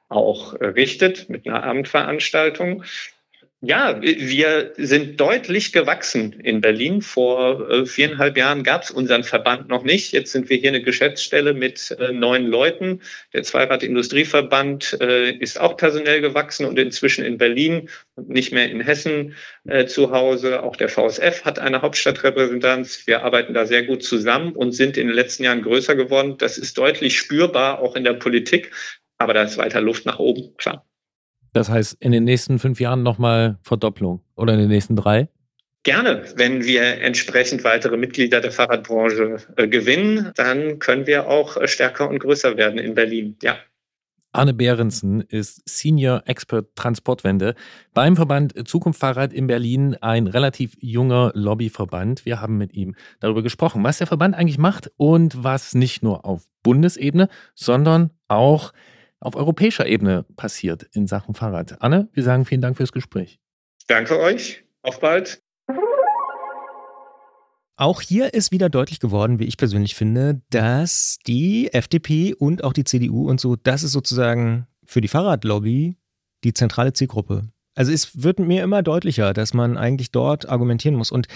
Speaker 4: auch richtet mit einer Abendveranstaltung. Ja, wir sind deutlich gewachsen in Berlin. Vor 4,5 Jahren gab es unseren Verband noch nicht. Jetzt sind wir hier eine Geschäftsstelle mit 9 Leuten. Der Zweirad-Industrieverband ist auch personell gewachsen und inzwischen in Berlin und nicht mehr in Hessen zu Hause. Auch der VSF hat eine Hauptstadtrepräsentanz. Wir arbeiten da sehr gut zusammen und sind in den letzten Jahren größer geworden. Das ist deutlich spürbar, auch in der Politik. Aber da ist weiter Luft nach oben, klar.
Speaker 1: Das heißt, in den nächsten 5 Jahren nochmal Verdopplung oder in den nächsten 3?
Speaker 4: Gerne. Wenn wir entsprechend weitere Mitglieder der Fahrradbranche gewinnen, dann können wir auch stärker und größer werden in Berlin. Ja.
Speaker 1: Arne Behrensen ist Senior Expert Transportwende beim Verband Zukunft Fahrrad in Berlin, ein relativ junger Lobbyverband. Wir haben mit ihm darüber gesprochen, was der Verband eigentlich macht und was nicht nur auf Bundesebene, sondern auch auf europäischer Ebene passiert in Sachen Fahrrad. Anne, wir sagen vielen Dank fürs Gespräch.
Speaker 4: Danke euch. Auf bald.
Speaker 2: Auch hier ist wieder deutlich geworden, wie ich persönlich finde, dass die FDP und auch die CDU und so, das ist sozusagen für die Fahrradlobby die zentrale Zielgruppe. Also es wird mir immer deutlicher, dass man eigentlich dort argumentieren muss. Und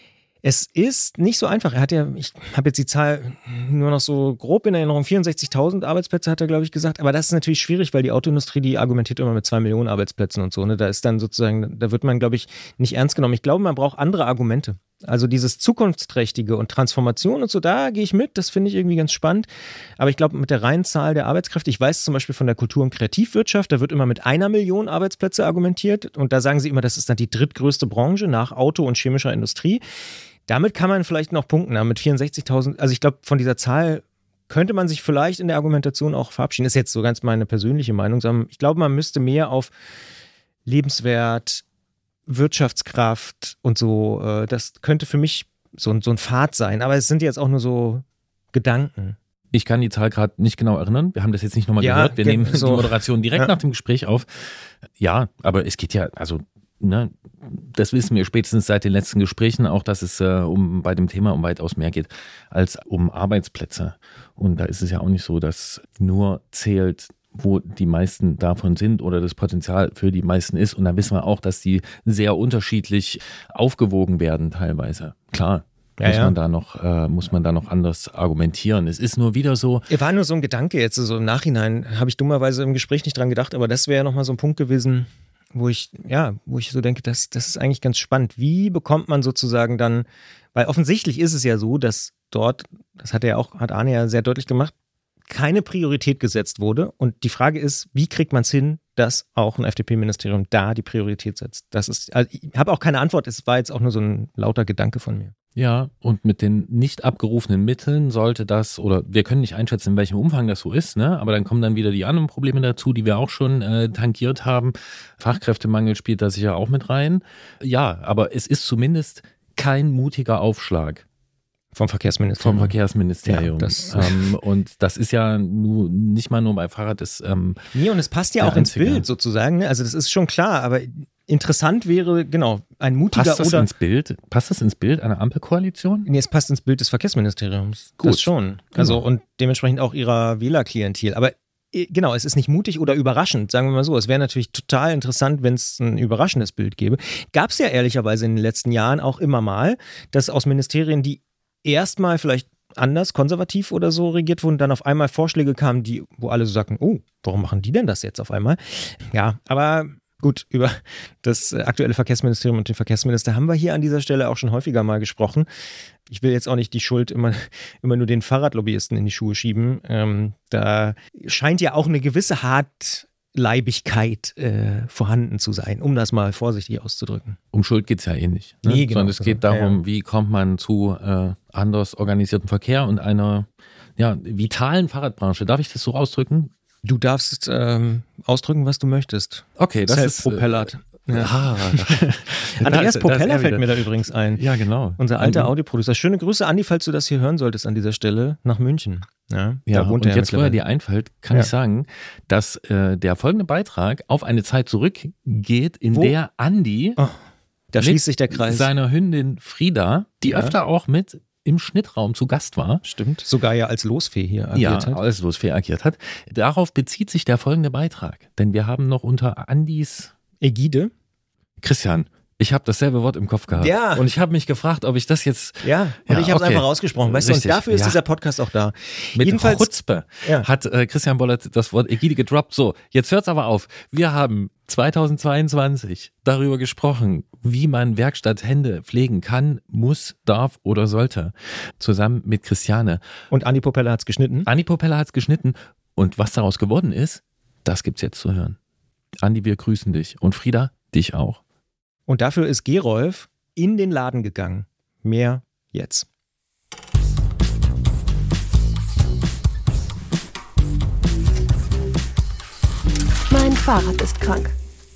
Speaker 2: es ist nicht so einfach. Ich habe jetzt die Zahl nur noch so grob in Erinnerung, 64.000 Arbeitsplätze hat er, glaube ich, gesagt. Aber das ist natürlich schwierig, weil die Autoindustrie, die argumentiert immer mit 2 Millionen Arbeitsplätzen und so. Ne? Da ist dann sozusagen, da wird man, glaube ich, nicht ernst genommen. Ich glaube, man braucht andere Argumente. Also dieses Zukunftsträchtige und Transformation und so, da gehe ich mit. Das finde ich irgendwie ganz spannend. Aber ich glaube, mit der reinen Zahl der Arbeitskräfte, ich weiß zum Beispiel von der Kultur- und Kreativwirtschaft, da wird immer mit 1 Million Arbeitsplätze argumentiert. Und da sagen sie immer, das ist dann die drittgrößte Branche nach Auto- und chemischer Industrie. Damit kann man vielleicht noch punkten, aber mit 64.000, also ich glaube, von dieser Zahl könnte man sich vielleicht in der Argumentation auch verabschieden. Das ist jetzt so ganz meine persönliche Meinung, sondern ich glaube, man müsste mehr auf Lebenswert, Wirtschaftskraft und so, das könnte für mich so ein Pfad sein, aber es sind jetzt auch nur so Gedanken.
Speaker 1: Ich kann die Zahl gerade nicht genau erinnern. Wir haben das jetzt nicht nochmal gehört. Wir nehmen die Moderation direkt nach dem Gespräch auf. Ja, aber es geht ja, also ne, das wissen wir spätestens seit den letzten Gesprächen auch, dass es bei dem Thema um weitaus mehr geht als um Arbeitsplätze. Und da ist es ja auch nicht so, dass nur zählt, wo die meisten davon sind oder das Potenzial für die meisten ist. Und da wissen wir auch, dass die sehr unterschiedlich aufgewogen werden teilweise. Klar. Muss man da noch anders argumentieren. Es ist nur wieder so.
Speaker 2: War nur so ein Gedanke jetzt, so im Nachhinein habe ich dummerweise im Gespräch nicht dran gedacht, aber das wäre nochmal so ein Punkt gewesen, wo ich so denke, das ist eigentlich ganz spannend. Wie bekommt man sozusagen dann, weil offensichtlich ist es ja so, dass dort, das hat Arne ja sehr deutlich gemacht, keine Priorität gesetzt wurde. Und die Frage ist, wie kriegt man es hin, dass auch ein FDP-Ministerium da die Priorität setzt? Also ich habe auch keine Antwort, es war jetzt auch nur so ein lauter Gedanke von mir.
Speaker 1: Ja, und mit den nicht abgerufenen Mitteln sollte das, oder wir können nicht einschätzen, in welchem Umfang das so ist, ne? Aber dann kommen dann wieder die anderen Probleme dazu, die wir auch schon tangiert haben. Fachkräftemangel spielt da sicher auch mit rein. Ja, aber es ist zumindest kein mutiger Aufschlag.
Speaker 2: Vom Verkehrsministerium.
Speaker 1: Ja, und das ist ja nicht mal nur bei Fahrrad.
Speaker 2: Nee, und es passt ja auch ins Bild sozusagen. Also das ist schon klar, aber interessant wäre, genau, ein mutiger
Speaker 1: Passt das ins Bild einer Ampelkoalition?
Speaker 2: Nee, es passt ins Bild des Verkehrsministeriums. Gut. Das schon. Also genau. Und dementsprechend auch ihrer Wählerklientel. Aber genau, es ist nicht mutig oder überraschend, sagen wir mal so. Es wäre natürlich total interessant, wenn es ein überraschendes Bild gäbe. Gab es ja ehrlicherweise in den letzten Jahren auch immer mal, dass aus Ministerien, die erstmal vielleicht anders, konservativ oder so regiert wurden, dann auf einmal Vorschläge kamen, wo alle so sagten, oh, warum machen die denn das jetzt auf einmal? Ja, aber gut, über das aktuelle Verkehrsministerium und den Verkehrsminister haben wir hier an dieser Stelle auch schon häufiger mal gesprochen. Ich will jetzt auch nicht die Schuld immer nur den Fahrradlobbyisten in die Schuhe schieben. Da scheint ja auch eine gewisse Hartleibigkeit vorhanden zu sein, um das mal vorsichtig auszudrücken.
Speaker 1: Um Schuld geht es ja eh nicht. Ne?
Speaker 2: Nee, genau,
Speaker 1: sondern es geht darum, wie kommt man zu anders organisiertem Verkehr und einer vitalen Fahrradbranche. Darf ich das so ausdrücken?
Speaker 2: Du darfst ausdrücken, was du möchtest.
Speaker 1: Okay, das
Speaker 2: Self-propellert. Andreas Propeller fällt mir da übrigens ein.
Speaker 1: Ja, genau.
Speaker 2: Unser alter Audioproducer. Schöne Grüße, Andi, falls du das hier hören solltest an dieser Stelle, nach München. Ja,
Speaker 1: da wohnt und jetzt, wo er dir einfällt, kann ich sagen, dass der folgende Beitrag auf eine Zeit zurückgeht, in der Andi
Speaker 2: da schließt sich der Kreis.
Speaker 1: Seiner Hündin Frieda, die öfter auch mit im Schnittraum zu Gast war.
Speaker 2: Stimmt. Sogar ja als Losfee hier agiert hat.
Speaker 1: Ja, als Losfee agiert hat. Darauf bezieht sich der folgende Beitrag. Denn wir haben noch unter Andis
Speaker 2: Ägide.
Speaker 1: Christian, ich habe dasselbe Wort im Kopf gehabt.
Speaker 2: Ja.
Speaker 1: Und ich habe mich gefragt, ob ich das jetzt...
Speaker 2: Ja, und ich habe es einfach ausgesprochen. Weißt du, und dafür ist dieser Podcast auch da.
Speaker 1: Mit
Speaker 2: Jedenfalls,
Speaker 1: Chutzpe hat Christian Bollert das Wort Ägide gedroppt. So, jetzt hört's aber auf. Wir haben 2022 darüber gesprochen, wie man Werkstatthände pflegen kann, muss, darf oder sollte. Zusammen mit Christiane.
Speaker 2: Und Andi Popella hat's geschnitten.
Speaker 1: Andi Popella hat's geschnitten. Und was daraus geworden ist, das gibt's jetzt zu hören. Andi, wir grüßen dich. Und Frieda, dich auch.
Speaker 2: Und dafür ist Gerolf in den Laden gegangen. Mehr jetzt.
Speaker 3: Mein Fahrrad ist krank.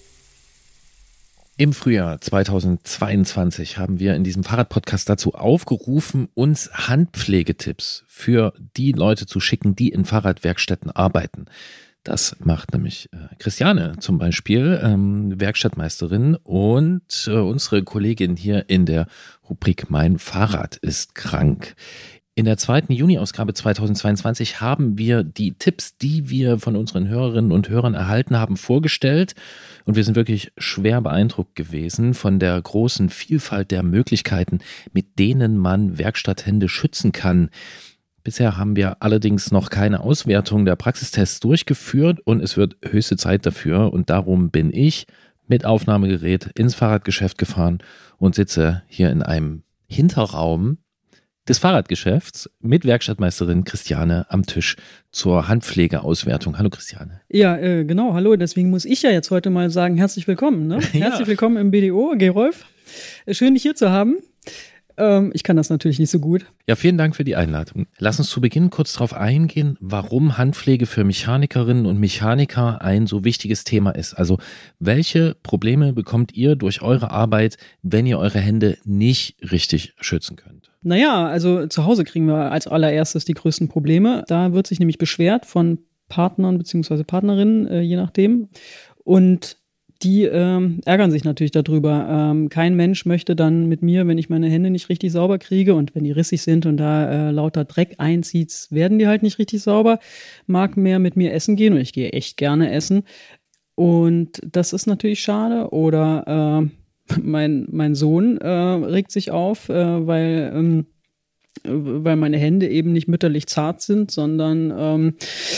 Speaker 1: Im Frühjahr 2022 haben wir in diesem Fahrradpodcast dazu aufgerufen, uns Handpflegetipps für die Leute zu schicken, die in Fahrradwerkstätten arbeiten. Das macht nämlich Christiane zum Beispiel, Werkstattmeisterin, und unsere Kollegin hier in der Rubrik Mein Fahrrad ist krank. In der 2. Juni-Ausgabe 2022 haben wir die Tipps, die wir von unseren Hörerinnen und Hörern erhalten haben, vorgestellt. Und wir sind wirklich schwer beeindruckt gewesen von der großen Vielfalt der Möglichkeiten, mit denen man Werkstatthände schützen kann. Bisher haben wir allerdings noch keine Auswertung der Praxistests durchgeführt und es wird höchste Zeit dafür. Und darum bin ich mit Aufnahmegerät ins Fahrradgeschäft gefahren und sitze hier in einem Hinterraum des Fahrradgeschäfts mit Werkstattmeisterin Christiane am Tisch zur Handpflegeauswertung. Hallo Christiane.
Speaker 5: Ja, genau, hallo. Deswegen muss ich ja jetzt heute mal sagen, herzlich willkommen. Ne?
Speaker 1: Ja.
Speaker 5: Herzlich willkommen im BDO, Gerolf. Schön, dich hier zu haben. Ich kann das natürlich nicht so gut.
Speaker 1: Ja, vielen Dank für die Einladung. Lass uns zu Beginn kurz darauf eingehen, warum Handpflege für Mechanikerinnen und Mechaniker ein so wichtiges Thema ist. Also, welche Probleme bekommt ihr durch eure Arbeit, wenn ihr eure Hände nicht richtig schützen könnt?
Speaker 5: Naja, also zu Hause kriegen wir als allererstes die größten Probleme. Da wird sich nämlich beschwert von Partnern bzw. Partnerinnen, je nachdem. Und die ärgern sich natürlich darüber. Kein Mensch möchte dann mit mir, wenn ich meine Hände nicht richtig sauber kriege und wenn die rissig sind und da lauter Dreck einzieht, werden die halt nicht richtig sauber, mag mehr mit mir essen gehen und ich gehe echt gerne essen. Und das ist natürlich schade. Oder mein Sohn regt sich auf, weil meine Hände eben nicht mütterlich zart sind, sondern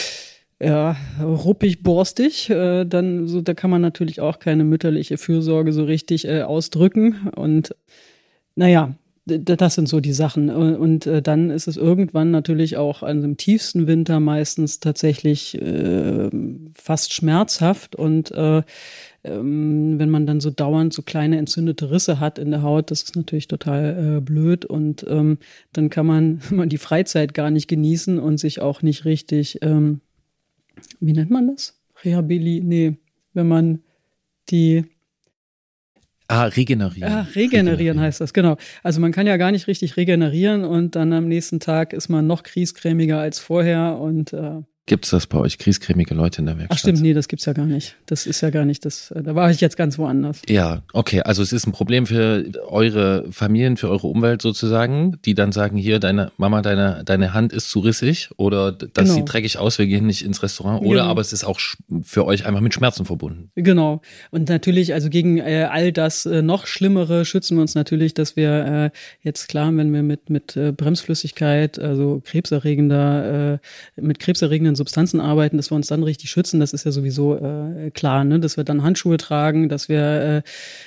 Speaker 5: ruppig, borstig, dann so, da kann man natürlich auch keine mütterliche Fürsorge so richtig ausdrücken. Und naja, das sind so die Sachen. Und dann ist es irgendwann natürlich auch an dem tiefsten Winter meistens tatsächlich fast schmerzhaft. Und wenn man dann so dauernd so kleine entzündete Risse hat in der Haut, das ist natürlich total blöd. Und dann kann man die Freizeit gar nicht genießen und sich auch nicht richtig wie nennt man das? Wenn man die...
Speaker 1: Regenerieren.
Speaker 5: Regenerieren heißt das, genau. Also man kann ja gar nicht richtig regenerieren und dann am nächsten Tag ist man noch kriescremiger als vorher und
Speaker 1: Gibt es das bei euch, kriescremige Leute in der Werkstatt?
Speaker 5: Ach stimmt, nee, das gibt's ja gar nicht. Das ist ja gar nicht das, da war ich jetzt ganz woanders.
Speaker 1: Ja, okay, also es ist ein Problem für eure Familien, für eure Umwelt sozusagen, die dann sagen, hier, deine Mama, deine Hand ist zu rissig oder das sieht dreckig aus, wir gehen nicht ins Restaurant oder aber es ist auch für euch einfach mit Schmerzen verbunden.
Speaker 5: Genau. Und natürlich, also gegen all das noch Schlimmere schützen wir uns natürlich, dass wir jetzt klar, wenn wir mit Bremsflüssigkeit, also mit krebserregenden Substanzen arbeiten, dass wir uns dann richtig schützen, das ist ja sowieso klar, ne? Dass wir dann Handschuhe tragen, dass wir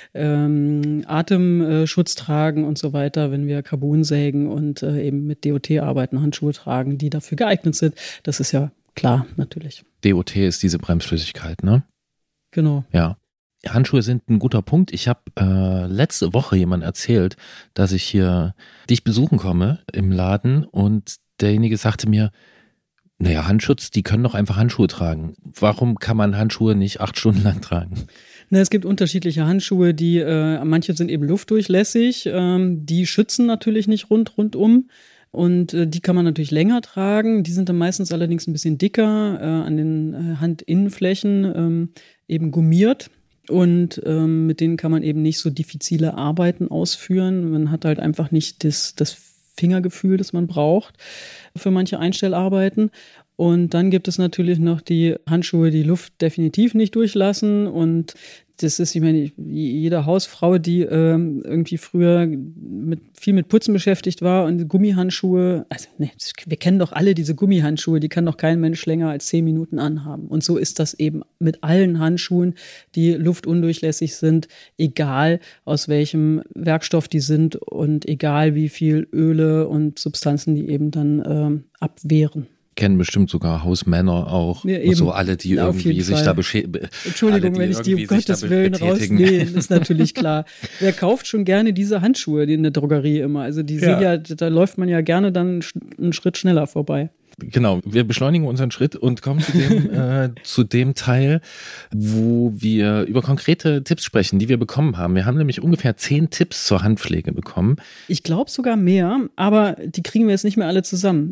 Speaker 5: Atemschutz tragen und so weiter, wenn wir Carbon sägen und eben mit DOT arbeiten, Handschuhe tragen, die dafür geeignet sind. Das ist ja klar, natürlich.
Speaker 1: DOT ist diese Bremsflüssigkeit, ne?
Speaker 5: Genau.
Speaker 1: Ja. Handschuhe sind ein guter Punkt. Ich habe letzte Woche jemand erzählt, dass ich hier dich besuchen komme im Laden und derjenige sagte mir, naja, Handschutz, die können doch einfach Handschuhe tragen. Warum kann man Handschuhe nicht 8 Stunden lang tragen?
Speaker 5: Na, es gibt unterschiedliche Handschuhe, die manche sind eben luftdurchlässig, die schützen natürlich nicht rundum. Und die kann man natürlich länger tragen. Die sind dann meistens allerdings ein bisschen dicker, an den Handinnenflächen eben gummiert. Und mit denen kann man eben nicht so diffizile Arbeiten ausführen. Man hat halt einfach nicht das Fingergefühl, das man braucht für manche Einstellarbeiten. Und dann gibt es natürlich noch die Handschuhe, die Luft definitiv nicht durchlassen. Und das ist, ich meine, jede Hausfrau, die irgendwie früher viel mit Putzen beschäftigt war und Gummihandschuhe, also ne, wir kennen doch alle diese Gummihandschuhe, die kann doch kein Mensch länger als 10 Minuten anhaben. Und so ist das eben mit allen Handschuhen, die luftundurchlässig sind, egal aus welchem Werkstoff die sind und egal wie viel Öle und Substanzen die eben dann abwehren.
Speaker 1: Kennen bestimmt sogar Hausmänner auch.
Speaker 5: Ja,
Speaker 1: und so alle, die irgendwie sich da
Speaker 5: Entschuldigung, wenn ich die um Gottes Willen rausnehme, ist natürlich klar. Wer kauft schon gerne diese Handschuhe in der Drogerie immer? Also die sind ja, da läuft man ja gerne dann einen Schritt schneller vorbei.
Speaker 1: Genau, wir beschleunigen unseren Schritt und kommen zu dem Teil, wo wir über konkrete Tipps sprechen, die wir bekommen haben. Wir haben nämlich ungefähr 10 Tipps zur Handpflege bekommen.
Speaker 5: Ich glaube sogar mehr, aber die kriegen wir jetzt nicht mehr alle zusammen.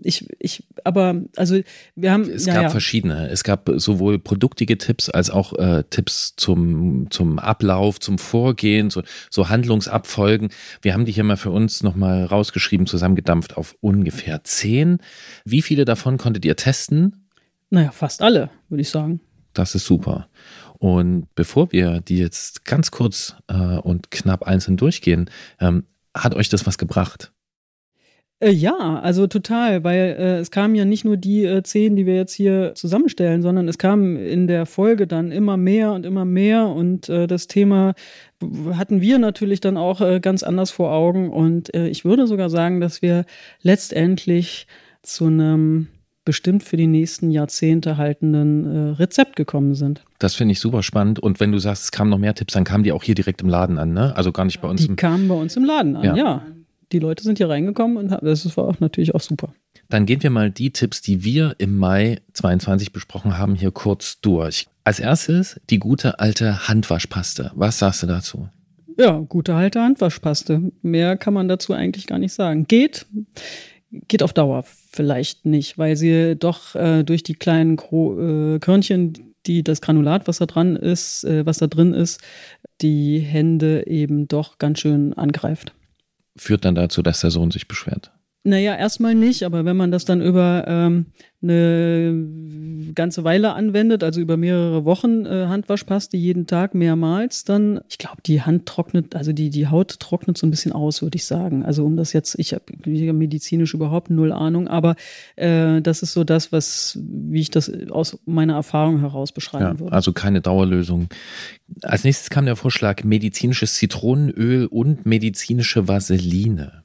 Speaker 5: Wir haben...
Speaker 1: Es gab verschiedene. Es gab sowohl produktige Tipps als auch Tipps zum Ablauf, zum Vorgehen, so Handlungsabfolgen. Wir haben die hier mal für uns nochmal rausgeschrieben, zusammengedampft auf ungefähr 10. Wie viele davon konntet ihr testen?
Speaker 5: Naja, fast alle, würde ich sagen.
Speaker 1: Das ist super. Und bevor wir die jetzt ganz kurz und knapp einzeln durchgehen, hat euch das was gebracht?
Speaker 5: Ja, also total, weil es kamen ja nicht nur die 10, die wir jetzt hier zusammenstellen, sondern es kamen in der Folge dann immer mehr und das Thema hatten wir natürlich dann auch ganz anders vor Augen und ich würde sogar sagen, dass wir letztendlich zu einem bestimmt für die nächsten Jahrzehnte haltenden Rezept gekommen sind.
Speaker 1: Das finde ich super spannend. Und wenn du sagst, es kamen noch mehr Tipps, dann kamen die auch hier direkt im Laden an, ne? Also gar nicht bei uns.
Speaker 5: Die kamen bei uns im Laden an, ja. Die Leute sind hier reingekommen und das war auch natürlich auch super.
Speaker 1: Dann gehen wir mal die Tipps, die wir im Mai 22 besprochen haben, hier kurz durch. Als erstes die gute alte Handwaschpaste. Was sagst du dazu?
Speaker 5: Ja, gute alte Handwaschpaste. Mehr kann man dazu eigentlich gar nicht sagen. Geht auf Dauer vielleicht nicht, weil sie doch durch die kleinen Körnchen, die das Granulat, was da drin ist, die Hände eben doch ganz schön angreift.
Speaker 1: Führt dann dazu, dass der Sohn sich beschwert?
Speaker 5: Naja, erstmal nicht, aber wenn man das dann über eine ganze Weile anwendet, also über mehrere Wochen Handwaschpaste jeden Tag mehrmals, dann, ich glaube, die Hand trocknet, also die Haut trocknet so ein bisschen aus, würde ich sagen. Also um das jetzt, ich habe medizinisch überhaupt null Ahnung, aber das ist so das, wie ich das aus meiner Erfahrung heraus beschreiben würde.
Speaker 1: Also keine Dauerlösung. Als nächstes kam der Vorschlag medizinisches Zitronenöl und medizinische Vaseline.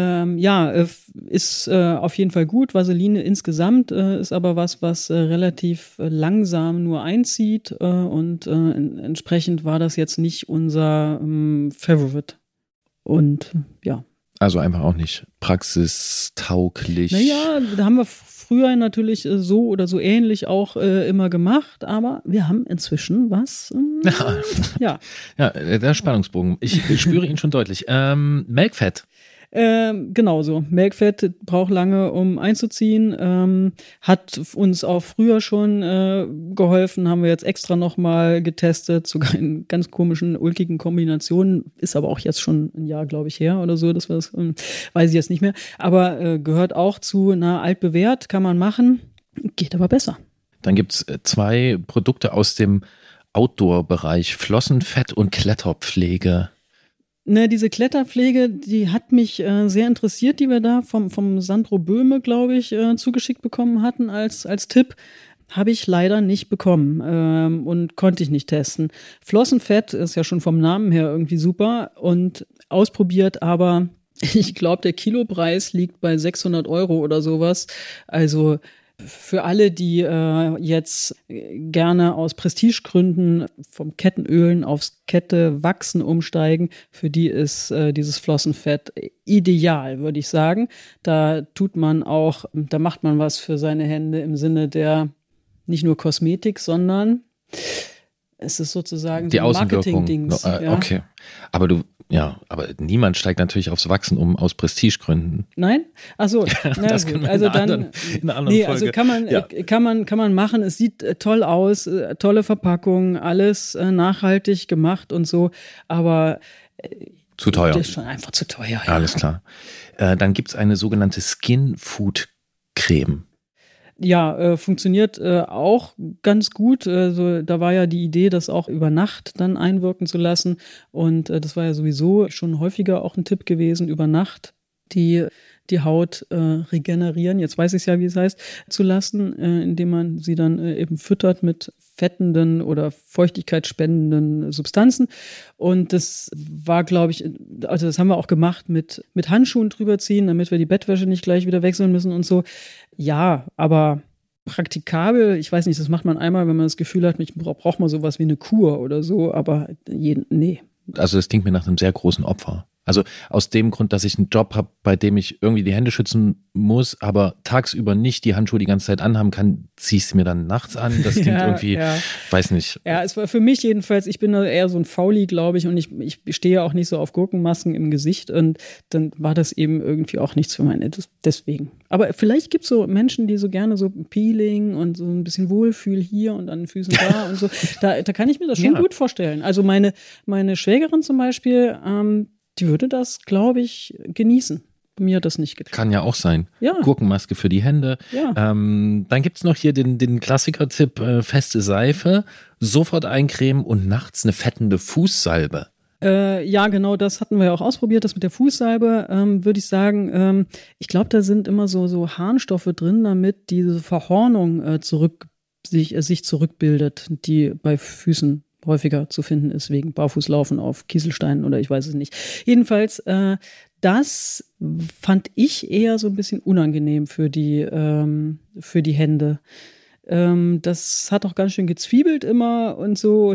Speaker 1: Ist auf jeden Fall gut. Vaseline insgesamt ist aber was relativ langsam nur einzieht und entsprechend war das jetzt nicht unser Favorite. Und ja. Also einfach auch nicht praxistauglich.
Speaker 5: Naja, da haben wir früher natürlich so oder so ähnlich auch immer gemacht, aber wir haben inzwischen was. Ja,
Speaker 1: der Spannungsbogen. Ich spüre ihn schon deutlich. Melkfett.
Speaker 5: Genauso. Melkfett braucht lange, um einzuziehen. Hat uns auch früher schon geholfen, haben wir jetzt extra nochmal getestet, sogar in ganz komischen, ulkigen Kombinationen. Ist aber auch jetzt schon ein Jahr, glaube ich, her oder so. Das weiß ich jetzt nicht mehr. Aber gehört auch zu, altbewährt, kann man machen, geht aber besser.
Speaker 1: Dann gibt es 2 Produkte aus dem Outdoor-Bereich, Flossenfett und Kletterpflege.
Speaker 5: Diese Kletterpflege, die hat mich sehr interessiert, die wir da vom Sandro Böhme, glaube ich, zugeschickt bekommen hatten als Tipp. Habe ich leider nicht bekommen und konnte ich nicht testen. Flossenfett ist ja schon vom Namen her irgendwie super und ausprobiert, aber ich glaube, der Kilopreis liegt bei 600 € oder sowas. Also für alle, die jetzt gerne aus Prestigegründen vom Kettenölen aufs Kette-Wachsen umsteigen, für die ist dieses Flossenfett ideal, würde ich sagen. Da macht man was für seine Hände im Sinne der nicht nur Kosmetik, sondern es ist sozusagen
Speaker 1: die
Speaker 5: so ein Marketing-Dings.
Speaker 1: Okay, aber niemand steigt natürlich aufs Wachsen um aus Prestigegründen.
Speaker 5: Nein? Achso,
Speaker 1: das können wir in einer anderen Folge.
Speaker 5: Also kann man machen. Es sieht toll aus, tolle Verpackung, alles nachhaltig gemacht und so, aber
Speaker 1: zu teuer.
Speaker 5: Das ist schon einfach zu teuer. Ja.
Speaker 1: Alles klar. dann gibt es eine sogenannte Skin Food Creme.
Speaker 5: Ja, funktioniert auch ganz gut. Also, da war ja die Idee, das auch über Nacht dann einwirken zu lassen. Und das war ja sowieso schon häufiger auch ein Tipp gewesen, über Nacht die Haut regenerieren, jetzt weiß ich ja, wie es heißt, zu lassen, indem man sie dann eben füttert mit fettenden oder feuchtigkeitsspendenden Substanzen. Und das war, glaube ich, also das haben wir auch gemacht mit Handschuhen drüber ziehen, damit wir die Bettwäsche nicht gleich wieder wechseln müssen und so. Ja, aber praktikabel, ich weiß nicht, das macht man einmal, wenn man das Gefühl hat, braucht man sowas wie eine Kur oder so, aber nee.
Speaker 1: Also das klingt mir nach einem sehr großen Opfer. Also aus dem Grund, dass ich einen Job habe, bei dem ich irgendwie die Hände schützen muss, aber tagsüber nicht die Handschuhe die ganze Zeit anhaben kann, ziehe ich sie mir dann nachts an. Das klingt irgendwie, weiß nicht.
Speaker 5: Ja, es war für mich jedenfalls, ich bin eher so ein Fauli, glaube ich, und ich stehe auch nicht so auf Gurkenmasken im Gesicht und dann war das eben irgendwie auch nichts für meine, deswegen. Aber vielleicht gibt es so Menschen, die so gerne so Peeling und so ein bisschen Wohlfühl hier und an den Füßen da und so. Da kann ich mir das schon gut vorstellen. Also meine Schwägerin zum Beispiel, die würde das, glaube ich, genießen. Mir hat das nicht getan.
Speaker 1: Kann ja auch sein.
Speaker 5: Ja.
Speaker 1: Gurkenmaske für die Hände.
Speaker 5: Ja.
Speaker 1: Dann gibt es noch hier den Klassiker-Tipp, feste Seife, sofort eincremen und nachts eine fettende Fußsalbe.
Speaker 5: Ja, genau, das hatten wir ja auch ausprobiert, das mit der Fußsalbe, würde ich sagen. Ich glaube, da sind immer so Harnstoffe drin, damit diese Verhornung sich zurückbildet, die bei Füßen häufiger zu finden ist, wegen Barfußlaufen auf Kieselsteinen oder ich weiß es nicht. Jedenfalls, das fand ich eher so ein bisschen unangenehm für die Hände. Das hat auch ganz schön gezwiebelt immer und so,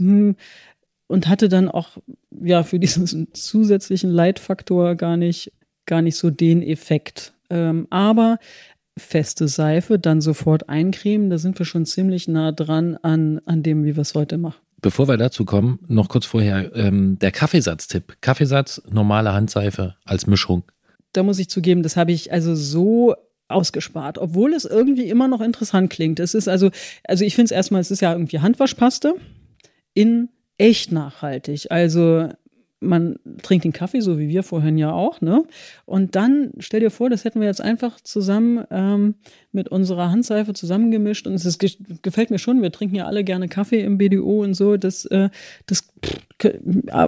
Speaker 5: und hatte dann auch für diesen zusätzlichen Leitfaktor gar nicht so den Effekt. Aber feste Seife, dann sofort eincremen, da sind wir schon ziemlich nah dran an dem, wie wir es heute machen.
Speaker 1: Bevor wir dazu kommen, noch kurz vorher, der Kaffeesatz-Tipp. Kaffeesatz, normale Handseife als Mischung.
Speaker 5: Da muss ich zugeben, das habe ich also so ausgespart, obwohl es irgendwie immer noch interessant klingt. Es ist also ich finde es erstmal, es ist ja irgendwie Handwaschpaste in echt nachhaltig. Also man trinkt den Kaffee, so wie wir vorhin ja auch, ne? Und dann stell dir vor, das hätten wir jetzt einfach zusammen mit unserer Handseife zusammengemischt und es gefällt mir schon. Wir trinken ja alle gerne Kaffee im BDO und so. Irgendwie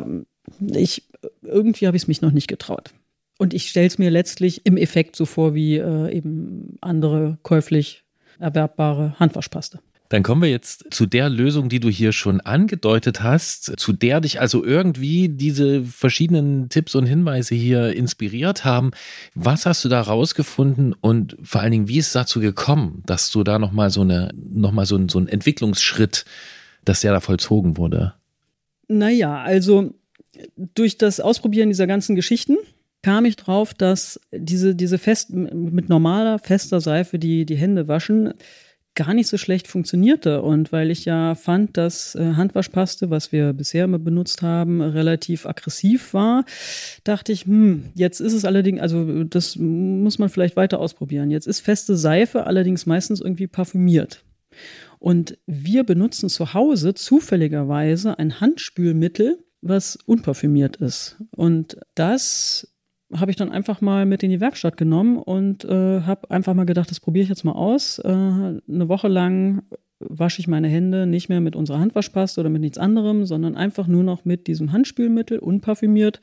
Speaker 5: habe ich es mich noch nicht getraut. Und ich stelle es mir letztlich im Effekt so vor wie eben andere käuflich erwerbbare Handwaschpaste.
Speaker 1: Dann kommen wir jetzt zu der Lösung, die du hier schon angedeutet hast, zu der dich also irgendwie diese verschiedenen Tipps und Hinweise hier inspiriert haben. Was hast du da rausgefunden und vor allen Dingen, wie ist es dazu gekommen, dass du da nochmal so ein Entwicklungsschritt, dass der da vollzogen wurde?
Speaker 5: Naja, also durch das Ausprobieren dieser ganzen Geschichten kam ich drauf, dass diese mit normaler, fester Seife die Hände waschen, gar nicht so schlecht funktionierte. Und weil ich ja fand, dass Handwaschpaste, was wir bisher immer benutzt haben, relativ aggressiv war, dachte ich, jetzt ist es allerdings, also das muss man vielleicht weiter ausprobieren. Jetzt ist feste Seife allerdings meistens irgendwie parfümiert. Und wir benutzen zu Hause zufälligerweise ein Handspülmittel, was unparfümiert ist. Und das habe ich dann einfach mal mit in die Werkstatt genommen und habe einfach mal gedacht, das probiere ich jetzt mal aus. Eine Woche lang wasche ich meine Hände nicht mehr mit unserer Handwaschpaste oder mit nichts anderem, sondern einfach nur noch mit diesem Handspülmittel, unparfümiert.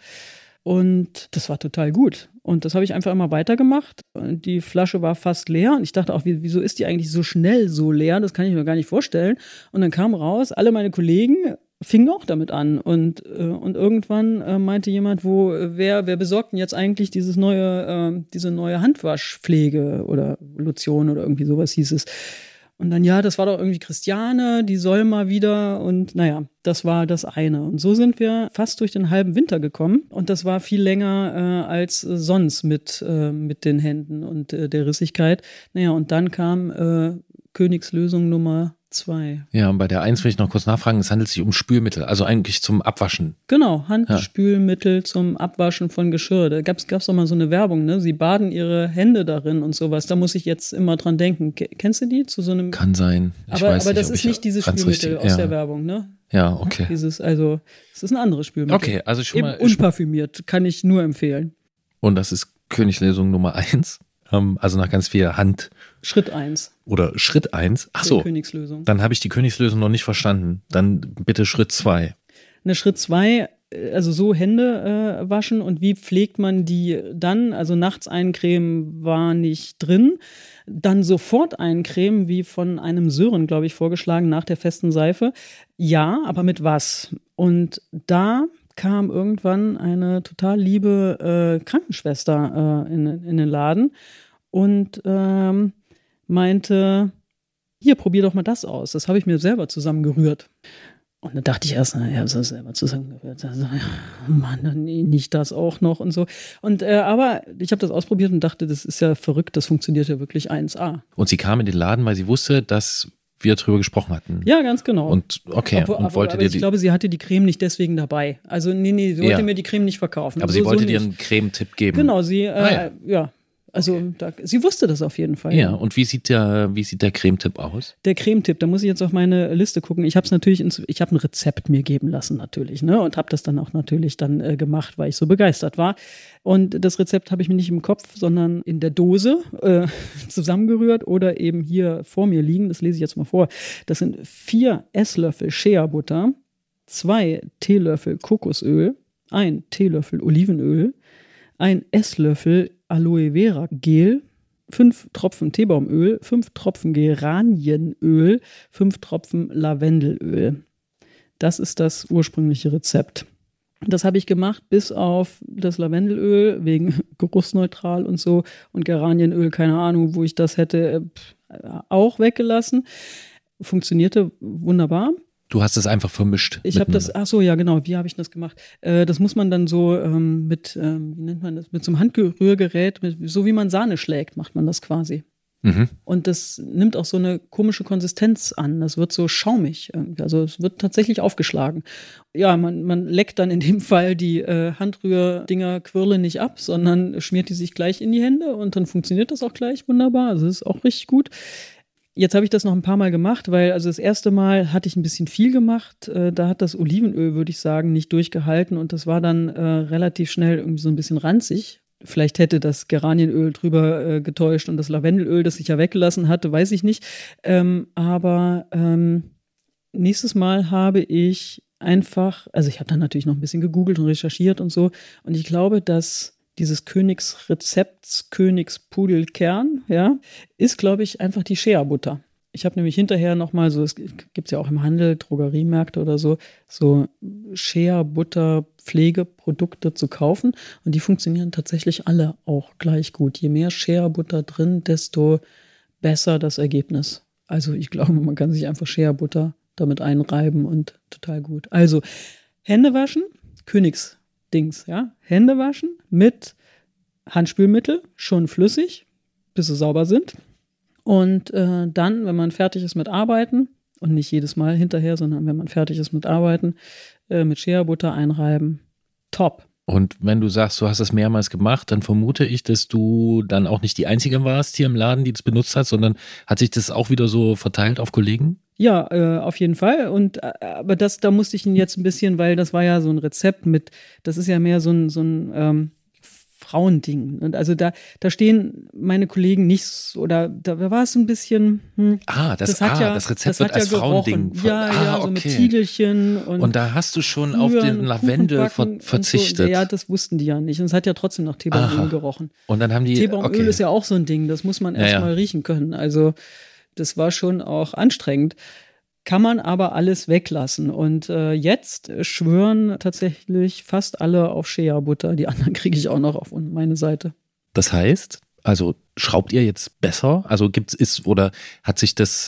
Speaker 5: Und das war total gut. Und das habe ich einfach immer weitergemacht. Die Flasche war fast leer und ich dachte auch, wieso ist die eigentlich so schnell so leer? Das kann ich mir gar nicht vorstellen. Und dann kam raus, alle meine Kollegen fingen auch damit an und irgendwann meinte jemand, wer besorgt denn jetzt eigentlich diese neue Handwaschpflege oder Lotion oder irgendwie sowas hieß es. Und dann, das war doch irgendwie Christiane, die soll mal wieder und naja, das war das eine. Und so sind wir fast durch den halben Winter gekommen und das war viel länger als sonst mit den Händen und der Rissigkeit. Naja, und dann kam Königslösung Nummer 2.
Speaker 1: Ja, und bei der 1 will ich noch kurz nachfragen, es handelt sich um Spülmittel, also eigentlich zum Abwaschen.
Speaker 5: Genau, Handspülmittel zum Abwaschen von Geschirr. Da gab's doch mal so eine Werbung, ne? Sie baden ihre Hände darin und sowas. Da muss ich jetzt immer dran denken. Kennst du die?
Speaker 1: Kann sein.
Speaker 5: Aber das ist nicht dieses Spülmittel aus der Werbung, ne?
Speaker 1: Ja, okay.
Speaker 5: Es ist ein anderes Spülmittel.
Speaker 1: Okay, also schon mal
Speaker 5: unparfümiert, kann ich nur empfehlen.
Speaker 1: Und das ist Königslösung Nummer 1. Also nach ganz viel Hand.
Speaker 5: Schritt 1.
Speaker 1: Oder Schritt 1. Achso,
Speaker 5: Königslösung.
Speaker 1: dann habe ich die Königslösung noch nicht verstanden. Dann bitte Schritt 2.
Speaker 5: Schritt 2, also so Hände waschen und wie pflegt man die dann? Also nachts eincremen war nicht drin. Dann sofort eincremen, wie von einem Sören, glaube ich, vorgeschlagen, nach der festen Seife. Ja, aber mit was? Und da kam irgendwann eine total liebe Krankenschwester in den Laden und meinte, hier, probier doch mal das aus. Das habe ich mir selber zusammengerührt. Und dann dachte ich erst, naja, so selber zusammengerührt. Also, Mann, nee, nicht das auch noch und so. Und aber ich habe das ausprobiert und dachte, das ist ja verrückt, das funktioniert ja wirklich 1A.
Speaker 1: Und sie kam in den Laden, weil sie wusste, dass wir drüber gesprochen hatten.
Speaker 5: Ja, ganz genau.
Speaker 1: Und okay,
Speaker 5: aber ich glaube, sie hatte die Creme nicht deswegen dabei. Also nee, sie wollte mir die Creme nicht verkaufen.
Speaker 1: Aber sie wollte dir einen Cremetipp geben.
Speaker 5: Genau, sie, also sie wusste das auf jeden Fall.
Speaker 1: Ja, und wie sieht der Cremetipp aus?
Speaker 5: Der Cremetipp, da muss ich jetzt auf meine Liste gucken. Ich habe ein Rezept mir geben lassen natürlich, ne, und habe das dann auch natürlich dann gemacht, weil ich so begeistert war. Und das Rezept habe ich mir nicht im Kopf, sondern in der Dose zusammengerührt oder eben hier vor mir liegen. Das lese ich jetzt mal vor. Das sind 4 Esslöffel Shea-Butter, 2 Teelöffel Kokosöl, 1 Teelöffel Olivenöl, 1 Esslöffel Aloe Vera Gel, 5 Tropfen Teebaumöl, 5 Tropfen Geranienöl, 5 Tropfen Lavendelöl. Das ist das ursprüngliche Rezept. Das habe ich gemacht, bis auf das Lavendelöl, wegen geruchsneutral und so, und Geranienöl, keine Ahnung, wo ich das hätte auch weggelassen. Funktionierte wunderbar.
Speaker 1: Du hast es einfach vermischt.
Speaker 5: Ich habe das, ach so, ja genau, wie habe ich das gemacht? Das muss man dann so mit, wie nennt man das, mit so einem Handrührgerät, so wie man Sahne schlägt, macht man das quasi.
Speaker 1: Mhm.
Speaker 5: Und das nimmt auch so eine komische Konsistenz an. Das wird so schaumig irgendwie. Also es wird tatsächlich aufgeschlagen. Ja, man leckt dann in dem Fall die Handrührdinger Quirle nicht ab, sondern schmiert die sich gleich in die Hände und dann funktioniert das auch gleich wunderbar. Also das ist auch richtig gut. Jetzt habe ich das noch ein paar Mal gemacht, weil also das erste Mal hatte ich ein bisschen viel gemacht. Da hat das Olivenöl, würde ich sagen, nicht durchgehalten und das war dann relativ schnell irgendwie so ein bisschen ranzig. Vielleicht hätte das Geranienöl drüber getäuscht und das Lavendelöl, das ich ja weggelassen hatte, weiß ich nicht. Aber nächstes Mal habe ich einfach, also ich habe dann natürlich noch ein bisschen gegoogelt und recherchiert und so. Und ich glaube, dass dieses Königsrezepts, Königspudelkern, ja, ist, glaube ich, einfach die Shea-Butter. Ich habe nämlich hinterher nochmal so, es gibt es ja auch im Handel, Drogeriemärkte oder so Shea-Butter-Pflegeprodukte zu kaufen und die funktionieren tatsächlich alle auch gleich gut. Je mehr Shea-Butter drin, desto besser das Ergebnis. Also ich glaube, man kann sich einfach Shea-Butter damit einreiben und total gut. Also Hände waschen, Königsdings, ja. Hände waschen mit Handspülmittel, schon flüssig, bis sie sauber sind. Und dann, wenn man fertig ist mit Arbeiten, und nicht jedes Mal hinterher, sondern wenn man fertig ist mit Arbeiten, mit Shea-Butter einreiben, top.
Speaker 1: Und wenn du sagst, du hast das mehrmals gemacht, dann vermute ich, dass du dann auch nicht die Einzige warst hier im Laden, die das benutzt hat, sondern hat sich das auch wieder so verteilt auf Kollegen?
Speaker 5: Ja, auf jeden Fall. Und aber da musste ich ihn jetzt ein bisschen, weil das war ja so ein Rezept mit, das ist ja mehr so ein Frauending. Und also da stehen meine Kollegen nicht, oder da war es ein bisschen.
Speaker 1: Das Rezept wird als Frauending.
Speaker 5: Ja, so mit Tiegelchen.
Speaker 1: Und da hast du schon auf den Lavendel verzichtet.
Speaker 5: So. Ja, das wussten die ja nicht. Und es hat ja trotzdem nach Teebaumöl gerochen.
Speaker 1: Und dann haben die.
Speaker 5: Teebaumöl ist ja auch so ein Ding, das muss man erst mal riechen können. Also das war schon auch anstrengend. Kann man aber alles weglassen. Und jetzt schwören tatsächlich fast alle auf Shea-Butter. Die anderen kriege ich auch noch auf meine Seite.
Speaker 1: Das heißt, also schraubt ihr jetzt besser? Also hat sich das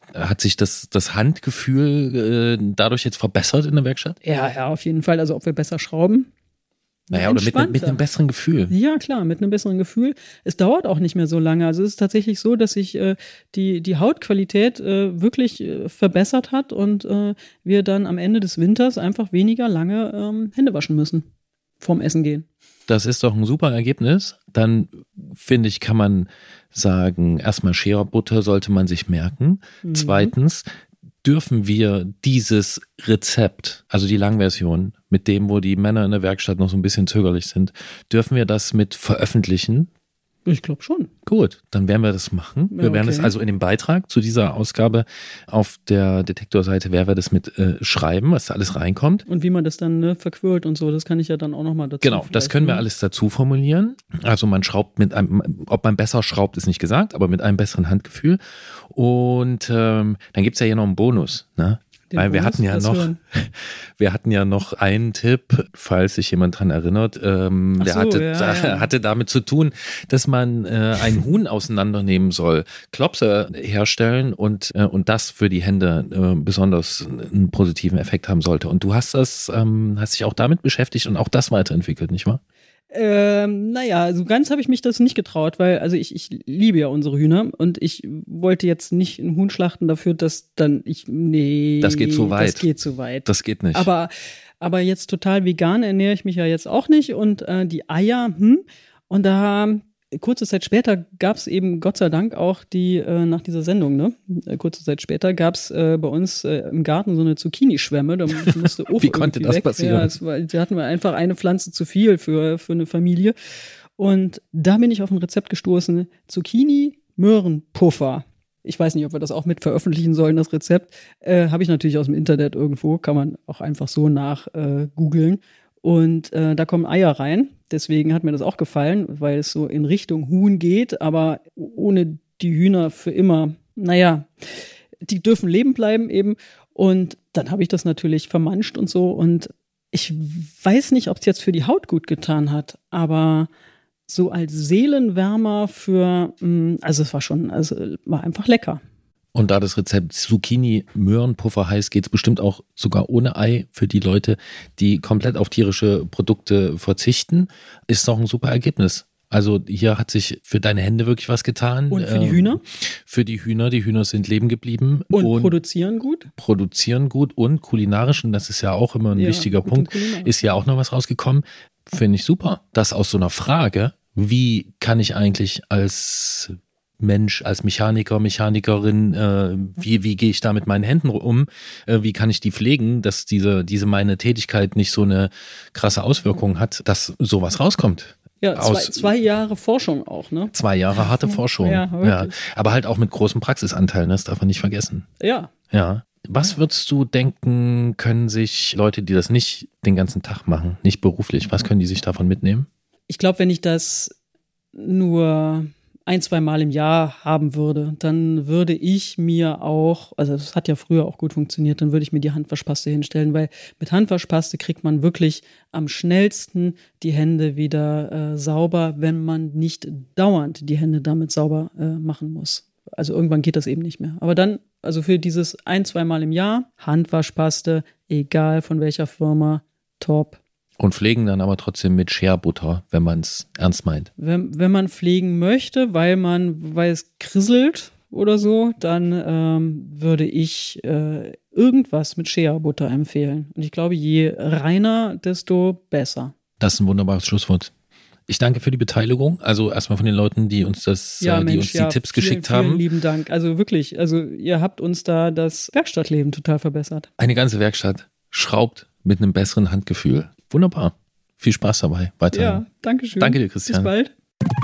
Speaker 1: Handgefühl dadurch jetzt verbessert in der Werkstatt?
Speaker 5: Ja, auf jeden Fall. Also ob wir besser schrauben?
Speaker 1: Naja, oder mit einem besseren Gefühl.
Speaker 5: Ja, klar, mit einem besseren Gefühl. Es dauert auch nicht mehr so lange. Also es ist tatsächlich so, dass sich die Hautqualität wirklich verbessert hat und wir dann am Ende des Winters einfach weniger lange Hände waschen müssen vorm Essen gehen.
Speaker 1: Das ist doch ein super Ergebnis. Dann, finde ich, kann man sagen, erstmal Shea-Butter sollte man sich merken. Mhm. Zweitens, dürfen wir dieses Rezept, also die Langversion, mit dem, wo die Männer in der Werkstatt noch so ein bisschen zögerlich sind, dürfen wir das mit veröffentlichen?
Speaker 5: Ich glaube schon.
Speaker 1: Gut, dann werden wir das machen. Wir werden es also in dem Beitrag zu dieser Ausgabe auf der Detektor-Seite, werden wir das mit schreiben, was da alles reinkommt.
Speaker 5: Und wie man das dann verquirlt und so, das kann ich ja dann auch nochmal dazu.
Speaker 1: Genau, das können wir alles dazu formulieren. Also man schraubt mit einem, ob man besser schraubt, ist nicht gesagt, aber mit einem besseren Handgefühl. Und dann gibt es ja hier noch einen Bonus, ne? Weil wir hatten ja noch einen Tipp, falls sich jemand dran erinnert, hatte damit zu tun, dass man ein Huhn auseinandernehmen soll, Klopse herstellen und das für die Hände besonders einen positiven Effekt haben sollte. Und du hast dich auch damit beschäftigt und auch das weiterentwickelt, nicht wahr?
Speaker 5: Naja, so ganz habe ich mich das nicht getraut, weil also ich liebe ja unsere Hühner und ich wollte jetzt nicht ein Huhn schlachten dafür, dass dann das geht zu weit. Das geht zu weit.
Speaker 1: Das geht nicht.
Speaker 5: Aber jetzt total vegan ernähre ich mich ja jetzt auch nicht und die Eier, und da kurze Zeit später gab es eben Gott sei Dank auch die, nach dieser Sendung, ne? Kurze Zeit später gab es bei uns im Garten so eine Zucchini-Schwemme. Da musste
Speaker 1: Wie konnte das passieren?
Speaker 5: Ja, da hatten wir einfach eine Pflanze zu viel für eine Familie. Und da bin ich auf ein Rezept gestoßen: Zucchini-Möhrenpuffer. Ich weiß nicht, ob wir das auch mit veröffentlichen sollen, das Rezept. Habe ich natürlich aus dem Internet irgendwo, kann man auch einfach so nach googeln. Und da kommen Eier rein. Deswegen hat mir das auch gefallen, weil es so in Richtung Huhn geht, aber ohne die Hühner für immer. Naja, die dürfen leben bleiben eben. Und dann habe ich das natürlich vermanscht und so. Und ich weiß nicht, ob es jetzt für die Haut gut getan hat, aber so als Seelenwärmer es war einfach lecker.
Speaker 1: Und da das Rezept Zucchini-Möhrenpuffer heißt, geht es bestimmt auch sogar ohne Ei für die Leute, die komplett auf tierische Produkte verzichten. Ist doch ein super Ergebnis. Also hier hat sich für deine Hände wirklich was getan.
Speaker 5: Und für die Hühner?
Speaker 1: Für die Hühner sind leben geblieben.
Speaker 5: Und produzieren gut?
Speaker 1: Produzieren gut und kulinarisch, und das ist ja auch immer ein wichtiger Punkt, ist ja auch noch was rausgekommen. Finde ich super, dass aus so einer Frage, wie kann ich eigentlich als Mensch, als Mechaniker, Mechanikerin, wie gehe ich da mit meinen Händen um, wie kann ich die pflegen, dass diese meine Tätigkeit nicht so eine krasse Auswirkung hat, dass sowas rauskommt.
Speaker 5: Ja, 2 Jahre Forschung auch, ne?
Speaker 1: 2 Jahre harte Forschung. Ja, aber halt auch mit großem Praxisanteil, ne? Das darf man nicht vergessen.
Speaker 5: Ja.
Speaker 1: Was würdest du denken, können sich Leute, die das nicht den ganzen Tag machen, nicht beruflich, was können die sich davon mitnehmen?
Speaker 5: Ich glaube, wenn ich das nur 1-2 Mal im Jahr haben würde, dann würde ich mir auch, also das hat ja früher auch gut funktioniert, dann würde ich mir die Handwaschpaste hinstellen, weil mit Handwaschpaste kriegt man wirklich am schnellsten die Hände wieder sauber, wenn man nicht dauernd die Hände damit sauber machen muss. Also irgendwann geht das eben nicht mehr. Aber dann, also für dieses 1-2 Mal im Jahr, Handwaschpaste, egal von welcher Firma, top.
Speaker 1: Und pflegen dann aber trotzdem mit Scherbutter, wenn man es ernst meint.
Speaker 5: Wenn man pflegen möchte, weil es krisselt oder so, dann würde ich irgendwas mit Scherbutter empfehlen. Und ich glaube, je reiner, desto besser.
Speaker 1: Das ist ein wunderbares Schlusswort. Ich danke für die Beteiligung. Also erstmal von den Leuten, die uns die Tipps geschickt haben.
Speaker 5: Vielen lieben Dank. Also wirklich, ihr habt uns da das Werkstattleben total verbessert.
Speaker 1: Eine ganze Werkstatt schraubt mit einem besseren Handgefühl. Wunderbar. Viel Spaß dabei. Weiterhin.
Speaker 5: Ja, danke schön.
Speaker 1: Danke dir, Christian.
Speaker 5: Bis bald.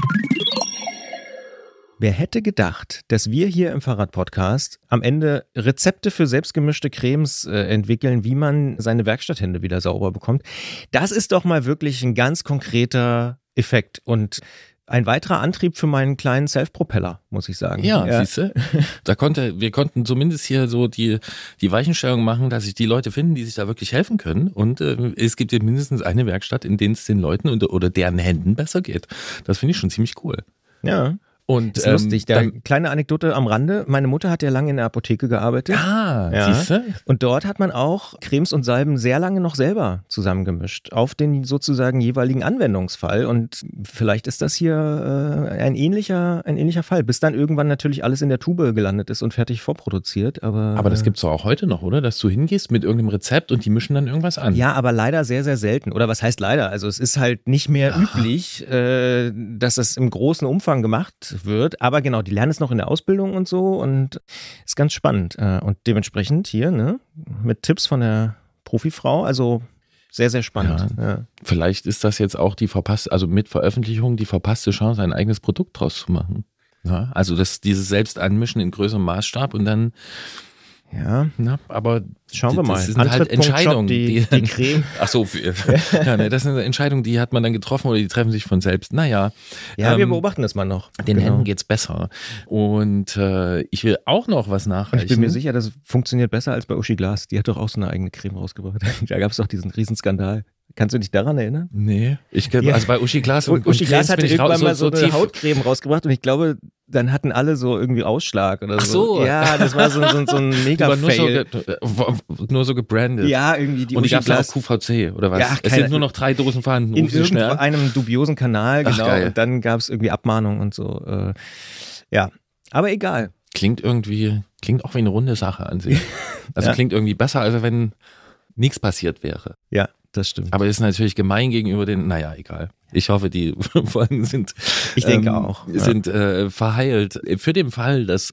Speaker 2: Wer hätte gedacht, dass wir hier im Fahrrad-Podcast am Ende Rezepte für selbstgemischte Cremes entwickeln, wie man seine Werkstatthände wieder sauber bekommt? Das ist doch mal wirklich ein ganz konkreter Effekt und ein weiterer Antrieb für meinen kleinen Self-Propeller, muss ich sagen.
Speaker 1: Ja. Siehst du? Wir konnten zumindest hier so die Weichenstellung machen, dass sich die Leute finden, die sich da wirklich helfen können. Und es gibt ja mindestens eine Werkstatt, in der es den Leuten oder deren Händen besser geht. Das finde ich schon ziemlich cool.
Speaker 2: Ja.
Speaker 1: Und
Speaker 2: ist lustig. Kleine Anekdote am Rande. Meine Mutter hat ja lange in der Apotheke gearbeitet.
Speaker 1: Siehst du?
Speaker 2: Und dort hat man auch Cremes und Salben sehr lange noch selber zusammengemischt. Auf den sozusagen jeweiligen Anwendungsfall. Und vielleicht ist das hier ein ähnlicher Fall. Bis dann irgendwann natürlich alles in der Tube gelandet ist und fertig vorproduziert. Aber
Speaker 1: das gibt's doch auch heute noch, oder? Dass du hingehst mit irgendeinem Rezept und die mischen dann irgendwas an.
Speaker 2: Ja, aber leider sehr, sehr selten. Oder was heißt leider? Also es ist halt nicht mehr üblich, dass das im großen Umfang gemacht ausgewertet wird. Aber genau, die lernen es noch in der Ausbildung und so und ist ganz spannend. Und dementsprechend hier, ne, mit Tipps von der Profifrau, also sehr, sehr spannend. Ja.
Speaker 1: Vielleicht ist das jetzt auch mit Veröffentlichung die verpasste Chance, ein eigenes Produkt draus zu machen. Ja, also dieses Selbstanmischen in größerem Maßstab und dann aber
Speaker 2: schauen wir mal.
Speaker 1: Das sind halt Entscheidungen,
Speaker 2: die Creme.
Speaker 1: Ach so, das sind Entscheidungen, die hat man dann getroffen oder die treffen sich von selbst. Naja.
Speaker 2: Ja, wir beobachten das mal noch.
Speaker 1: Den Händen geht's besser. Und ich will auch noch was nachreichen.
Speaker 2: Ich bin mir sicher, das funktioniert besser als bei Uschi Glas. Die hat doch auch so eine eigene Creme rausgebracht. Da gab es doch diesen Riesenskandal. Kannst du dich daran erinnern?
Speaker 1: Nee. Also bei Uschi Glas
Speaker 2: und Uschi Glas hatte irgendwann mal so eine Hautcreme rausgebracht und ich glaube, dann hatten alle so irgendwie Ausschlag oder so.
Speaker 1: Ach so.
Speaker 2: Ja, das war so ein Mega-Fail.
Speaker 1: Nur so gebrandet.
Speaker 2: Ja, irgendwie die
Speaker 1: und die
Speaker 2: Uschi
Speaker 1: gab es auch QVC oder was?
Speaker 2: Ja,
Speaker 1: es sind nur noch 3 Dosen vorhanden.
Speaker 2: In irgendeinem dubiosen Kanal, genau.
Speaker 1: Ach,
Speaker 2: und dann gab es irgendwie Abmahnungen und so. Ja, aber egal.
Speaker 1: Klingt auch wie eine runde Sache an sich. Also klingt irgendwie besser, als wenn nichts passiert wäre.
Speaker 2: Ja, das stimmt.
Speaker 1: Aber ist natürlich gemein gegenüber naja, egal. Ich hoffe, die Folgen sind,
Speaker 2: ich denke auch,
Speaker 1: sind verheilt. Für den Fall, dass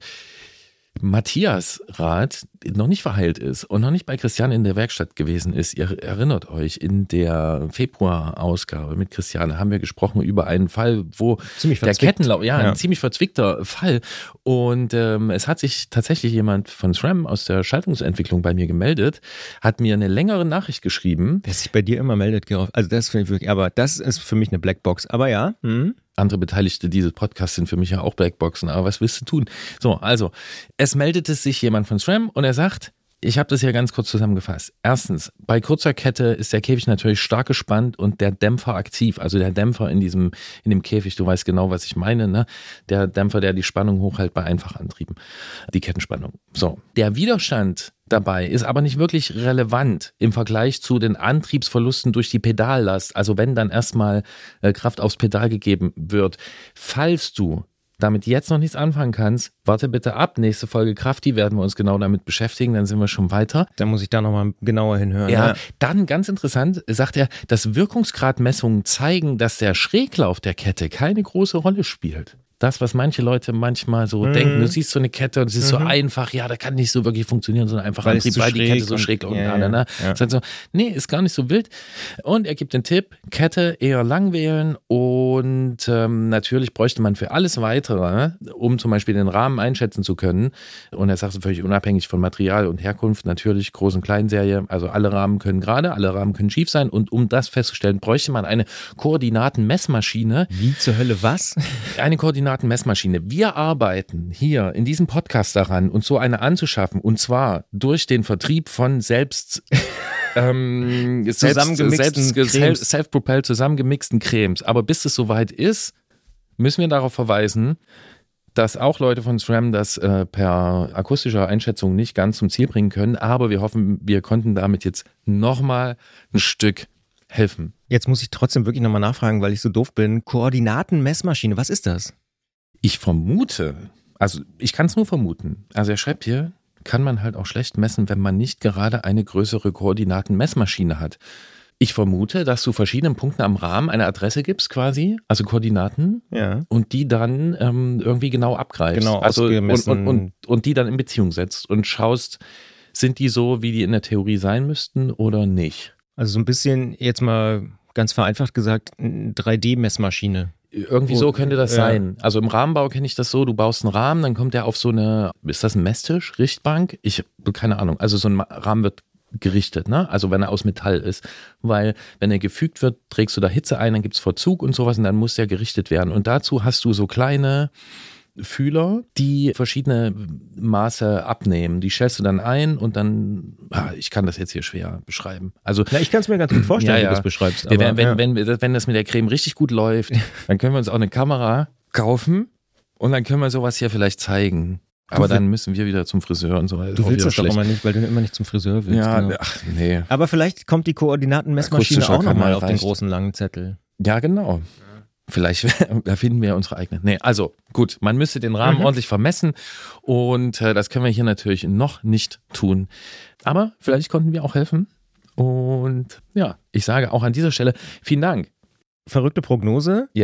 Speaker 1: Matthias Rath noch nicht verheilt ist und noch nicht bei Christiane in der Werkstatt gewesen ist. Ihr erinnert euch, in der Februar-Ausgabe mit Christiane haben wir gesprochen über einen Fall, wo der Kettenlauf, ein ziemlich verzwickter Fall. Und es hat sich tatsächlich jemand von SRAM aus der Schaltungsentwicklung bei mir gemeldet, hat mir eine längere Nachricht geschrieben.
Speaker 2: Wer sich bei dir immer meldet, Gerolf. Also das finde ich wirklich, aber das ist für mich eine Blackbox. Aber ja.
Speaker 1: Andere Beteiligte dieses Podcasts sind für mich ja auch Blackboxen, aber was willst du tun? So, also, es meldete sich jemand von SRAM und er sagt, ich habe das hier ganz kurz zusammengefasst. Erstens, bei kurzer Kette ist der Käfig natürlich stark gespannt und der Dämpfer aktiv. Also der Dämpfer in dem Käfig, du weißt genau, was ich meine, ne? Der Dämpfer, der die Spannung hochhält bei Einfachantrieben, die Kettenspannung. So, der Widerstand dabei ist aber nicht wirklich relevant im Vergleich zu den Antriebsverlusten durch die Pedallast. Also wenn dann erstmal Kraft aufs Pedal gegeben wird. Falls du damit jetzt noch nichts anfangen kannst, warte bitte ab. Nächste Folge Kraft, die werden wir uns genau damit beschäftigen, dann sind wir schon weiter.
Speaker 2: Dann muss ich da nochmal genauer hinhören.
Speaker 1: Ja, dann ganz interessant, sagt er, dass Wirkungsgradmessungen zeigen, dass der Schräglauf der Kette keine große Rolle spielt. Das, was manche Leute manchmal so denken, du siehst so eine Kette und es ist so einfach, ja, da kann nicht so wirklich funktionieren, so ein einfacher Antrieb, weil die Kette so schräg unten an. Ne? Ist halt so, nee, ist gar nicht so wild. Und er gibt den Tipp, Kette eher lang wählen und natürlich bräuchte man für alles Weitere, um zum Beispiel den Rahmen einschätzen zu können, und er sagt, völlig unabhängig von Material und Herkunft, natürlich Groß- und Kleinserie, also alle Rahmen können gerade, alle Rahmen können schief sein, und um das festzustellen, bräuchte man eine Koordinatenmessmaschine.
Speaker 2: Wie zur Hölle was?
Speaker 1: Eine Koordinatenmessmaschine. Wir arbeiten hier in diesem Podcast daran, uns so eine anzuschaffen, und zwar durch den Vertrieb von self-propelled zusammengemixten Cremes. Aber bis es soweit ist, müssen wir darauf verweisen, dass auch Leute von SRAM das per akustischer Einschätzung nicht ganz zum Ziel bringen können. Aber wir hoffen, wir konnten damit jetzt nochmal ein Stück helfen.
Speaker 2: Jetzt muss ich trotzdem wirklich nochmal nachfragen, weil ich so doof bin. Koordinatenmessmaschine, was ist das?
Speaker 1: Ich vermute, also ich kann es nur vermuten. Also er schreibt hier, kann man halt auch schlecht messen, wenn man nicht gerade eine größere Koordinatenmessmaschine hat. Ich vermute, dass du verschiedenen Punkten am Rahmen eine Adresse gibst quasi, also Koordinaten, und die dann irgendwie genau abgreifst.
Speaker 2: Genau,
Speaker 1: also und die dann in Beziehung setzt und schaust, sind die so, wie die in der Theorie sein müssten oder nicht.
Speaker 2: Also so ein bisschen, jetzt mal ganz vereinfacht gesagt, eine 3D-Messmaschine.
Speaker 1: Irgendwie so könnte das sein. Also im Rahmenbau kenne ich das so, du baust einen Rahmen, dann kommt der auf so eine, ist das ein Messtisch, Richtbank? Ich habe keine Ahnung. Also so ein Rahmen wird gerichtet, ne? Also wenn er aus Metall ist. Weil wenn er gefügt wird, trägst du da Hitze ein, dann gibt es Verzug und sowas und dann muss der gerichtet werden. Und dazu hast du so kleine Fühler, die verschiedene Maße abnehmen. Die stellst du dann ein und dann, ich kann das jetzt hier schwer beschreiben. Also,
Speaker 2: ich kann es mir ganz gut vorstellen, wie du das beschreibst. Aber,
Speaker 1: wenn das mit der Creme richtig gut läuft, dann können wir uns auch eine Kamera kaufen und dann können wir sowas hier vielleicht zeigen. Aber dann müssen wir wieder zum Friseur und so weiter.
Speaker 2: Du willst das doch immer nicht, weil du immer nicht zum Friseur willst.
Speaker 1: Ja,
Speaker 2: genau.
Speaker 1: Nee.
Speaker 2: Aber vielleicht kommt die Koordinatenmessmaschine auch nochmal auf den großen langen Zettel.
Speaker 1: Ja, genau. Vielleicht erfinden wir unsere eigene. Nee, also gut, man müsste den Rahmen ordentlich vermessen und das können wir hier natürlich noch nicht tun. Aber vielleicht konnten wir auch helfen. Und ja, ich sage auch an dieser Stelle vielen Dank.
Speaker 2: Verrückte Prognose.
Speaker 1: Yes.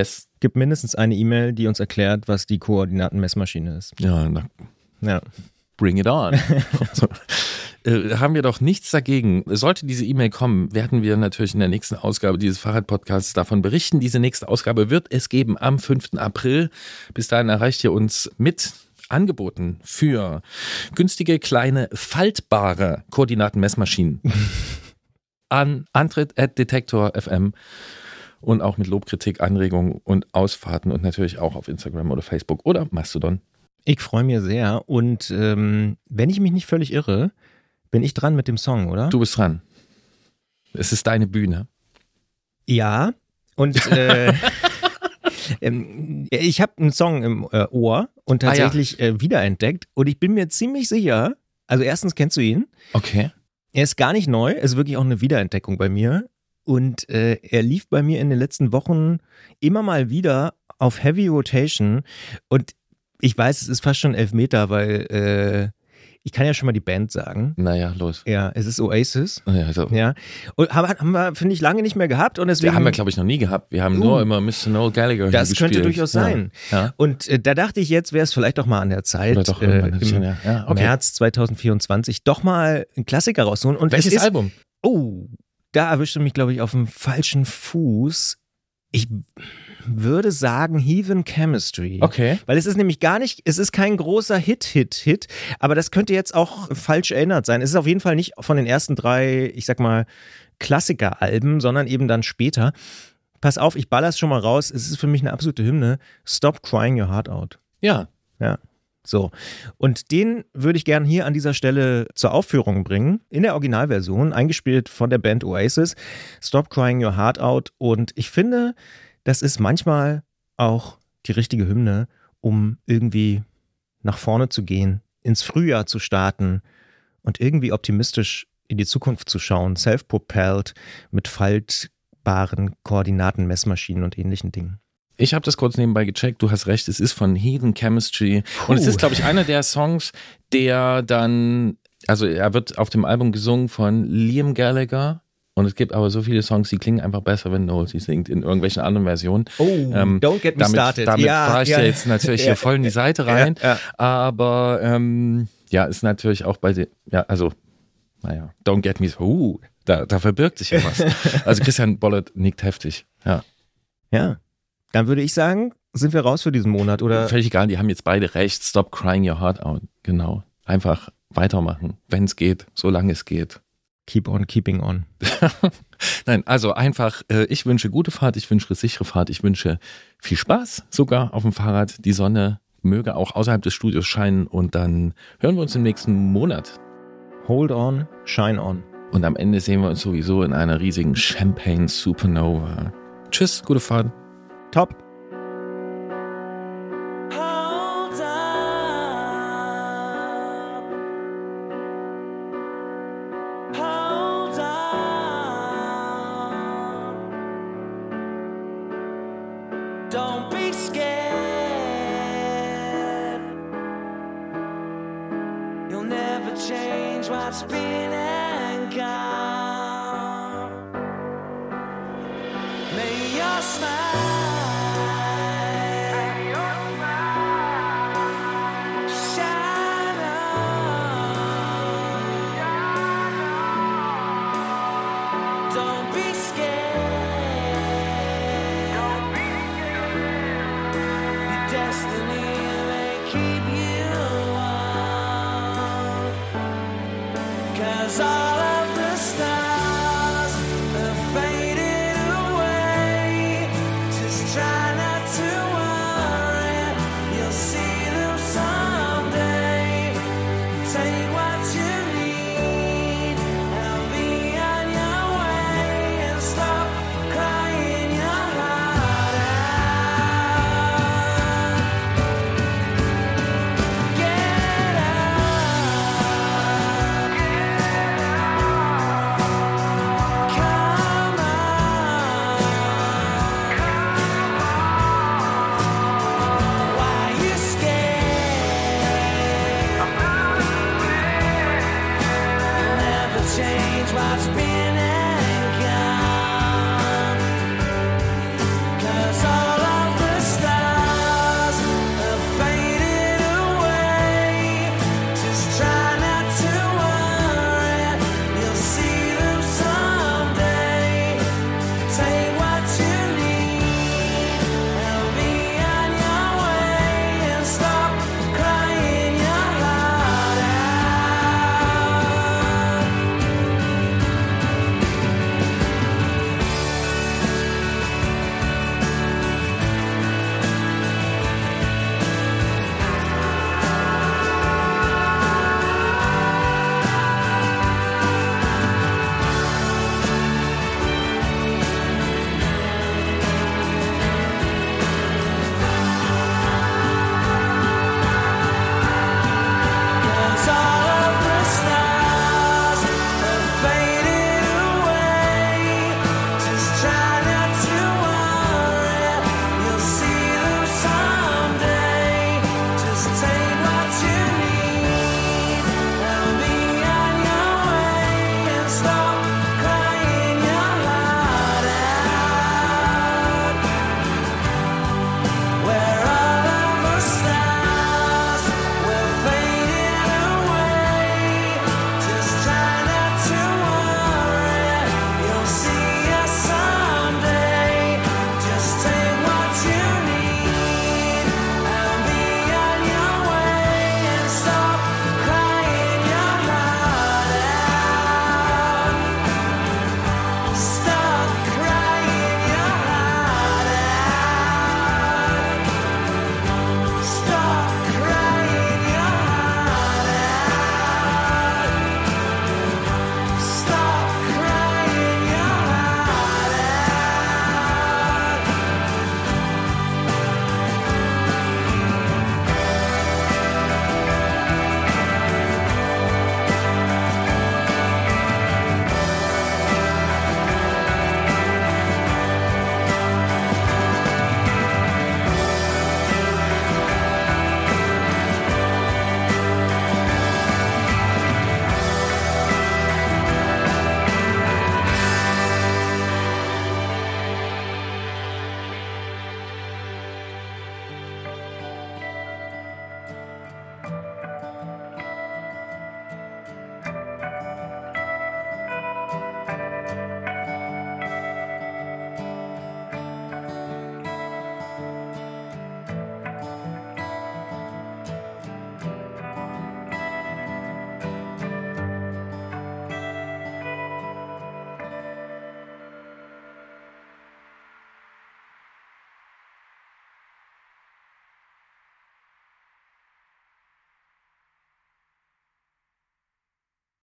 Speaker 2: gibt mindestens eine E-Mail, die uns erklärt, was die Koordinatenmessmaschine ist.
Speaker 1: Ja, bring it on. Haben wir doch nichts dagegen. Sollte diese E-Mail kommen, werden wir natürlich in der nächsten Ausgabe dieses Fahrradpodcasts davon berichten. Diese nächste Ausgabe wird es geben am 5. April. Bis dahin erreicht ihr uns mit Angeboten für günstige, kleine, faltbare Koordinatenmessmaschinen an antritt@detektor.fm und auch mit Lobkritik, Anregungen und Ausfahrten und natürlich auch auf Instagram oder Facebook oder Mastodon.
Speaker 2: Ich freue mich sehr und wenn ich mich nicht völlig irre, bin ich dran mit dem Song, oder?
Speaker 1: Du bist dran. Es ist deine Bühne.
Speaker 2: Ja, und ich habe einen Song im Ohr und tatsächlich wiederentdeckt und ich bin mir ziemlich sicher, also erstens kennst du ihn.
Speaker 1: Okay.
Speaker 2: Er ist gar nicht neu, er ist wirklich auch eine Wiederentdeckung bei mir und er lief bei mir in den letzten Wochen immer mal wieder auf Heavy Rotation und ich weiß, es ist fast schon 11 Meter, weil ich kann ja schon mal die Band sagen.
Speaker 1: Naja, los.
Speaker 2: Ja, es ist Oasis.
Speaker 1: Ja, so.
Speaker 2: Ja. Und haben wir, finde ich, lange nicht mehr gehabt. Und deswegen,
Speaker 1: haben wir, glaube ich, noch nie gehabt. Wir haben nur immer Mr. Noel Gallagher
Speaker 2: das
Speaker 1: gespielt.
Speaker 2: könnte durchaus sein.
Speaker 1: Ja.
Speaker 2: Und da dachte ich, jetzt wäre es vielleicht doch mal an der Zeit,
Speaker 1: Oder doch
Speaker 2: im März 2024 doch mal einen Klassiker rausholen. Und
Speaker 1: welches Album?
Speaker 2: Oh, da erwischte mich, glaube ich, auf dem falschen Fuß. Ich würde sagen Heathen Chemistry.
Speaker 1: Okay.
Speaker 2: Weil es ist nämlich gar nicht, es ist kein großer Hit, aber das könnte jetzt auch falsch erinnert sein. Es ist auf jeden Fall nicht von den ersten 3, ich sag mal, Klassiker-Alben, sondern eben dann später. Pass auf, ich baller's schon mal raus. Es ist für mich eine absolute Hymne. Stop Crying Your Heart Out.
Speaker 1: Ja.
Speaker 2: Ja. So. Und den würde ich gerne hier an dieser Stelle zur Aufführung bringen. In der Originalversion, eingespielt von der Band Oasis. Stop Crying Your Heart Out. Und ich finde, das ist manchmal auch die richtige Hymne, um irgendwie nach vorne zu gehen, ins Frühjahr zu starten und irgendwie optimistisch in die Zukunft zu schauen, self-propelled mit faltbaren Koordinatenmessmaschinen und ähnlichen Dingen.
Speaker 1: Ich habe das kurz nebenbei gecheckt, du hast recht, es ist von Heathen Chemistry und es ist, glaube ich, einer der Songs, der dann, also er wird auf dem Album gesungen von Liam Gallagher. Und es gibt aber so viele Songs, die klingen einfach besser, wenn Noel sie singt, in irgendwelchen anderen Versionen.
Speaker 2: Oh, don't get me started.
Speaker 1: Damit fahre ich ja jetzt natürlich hier voll in die Seite rein.
Speaker 2: Ja.
Speaker 1: Aber ist natürlich auch bei den, don't get me, da verbirgt sich ja was. Also Christian Bollert nickt heftig.
Speaker 2: Ja, dann würde ich sagen, sind wir raus für diesen Monat, oder?
Speaker 1: Völlig egal, die haben jetzt beide recht. Stop crying your heart out. Genau. Einfach weitermachen, wenn es geht, solange es geht.
Speaker 2: Keep on keeping on.
Speaker 1: Nein, also einfach, ich wünsche gute Fahrt, ich wünsche sichere Fahrt, ich wünsche viel Spaß sogar auf dem Fahrrad. Die Sonne möge auch außerhalb des Studios scheinen und dann hören wir uns im nächsten Monat.
Speaker 2: Hold on, shine on.
Speaker 1: Und am Ende sehen wir uns sowieso in einer riesigen Champagne Supernova. Tschüss, gute Fahrt.
Speaker 2: Top.
Speaker 6: Don't be scared. You'll never change what's been and gone. May your smile shine on. Don't be scared. Destiny may keep you on, 'cause all of the stars have faded away. Just try not to worry, you'll see them someday. Take what you need and be on your way, and stop crying your heart out. Get up, come on. Why you scared? Never change what's been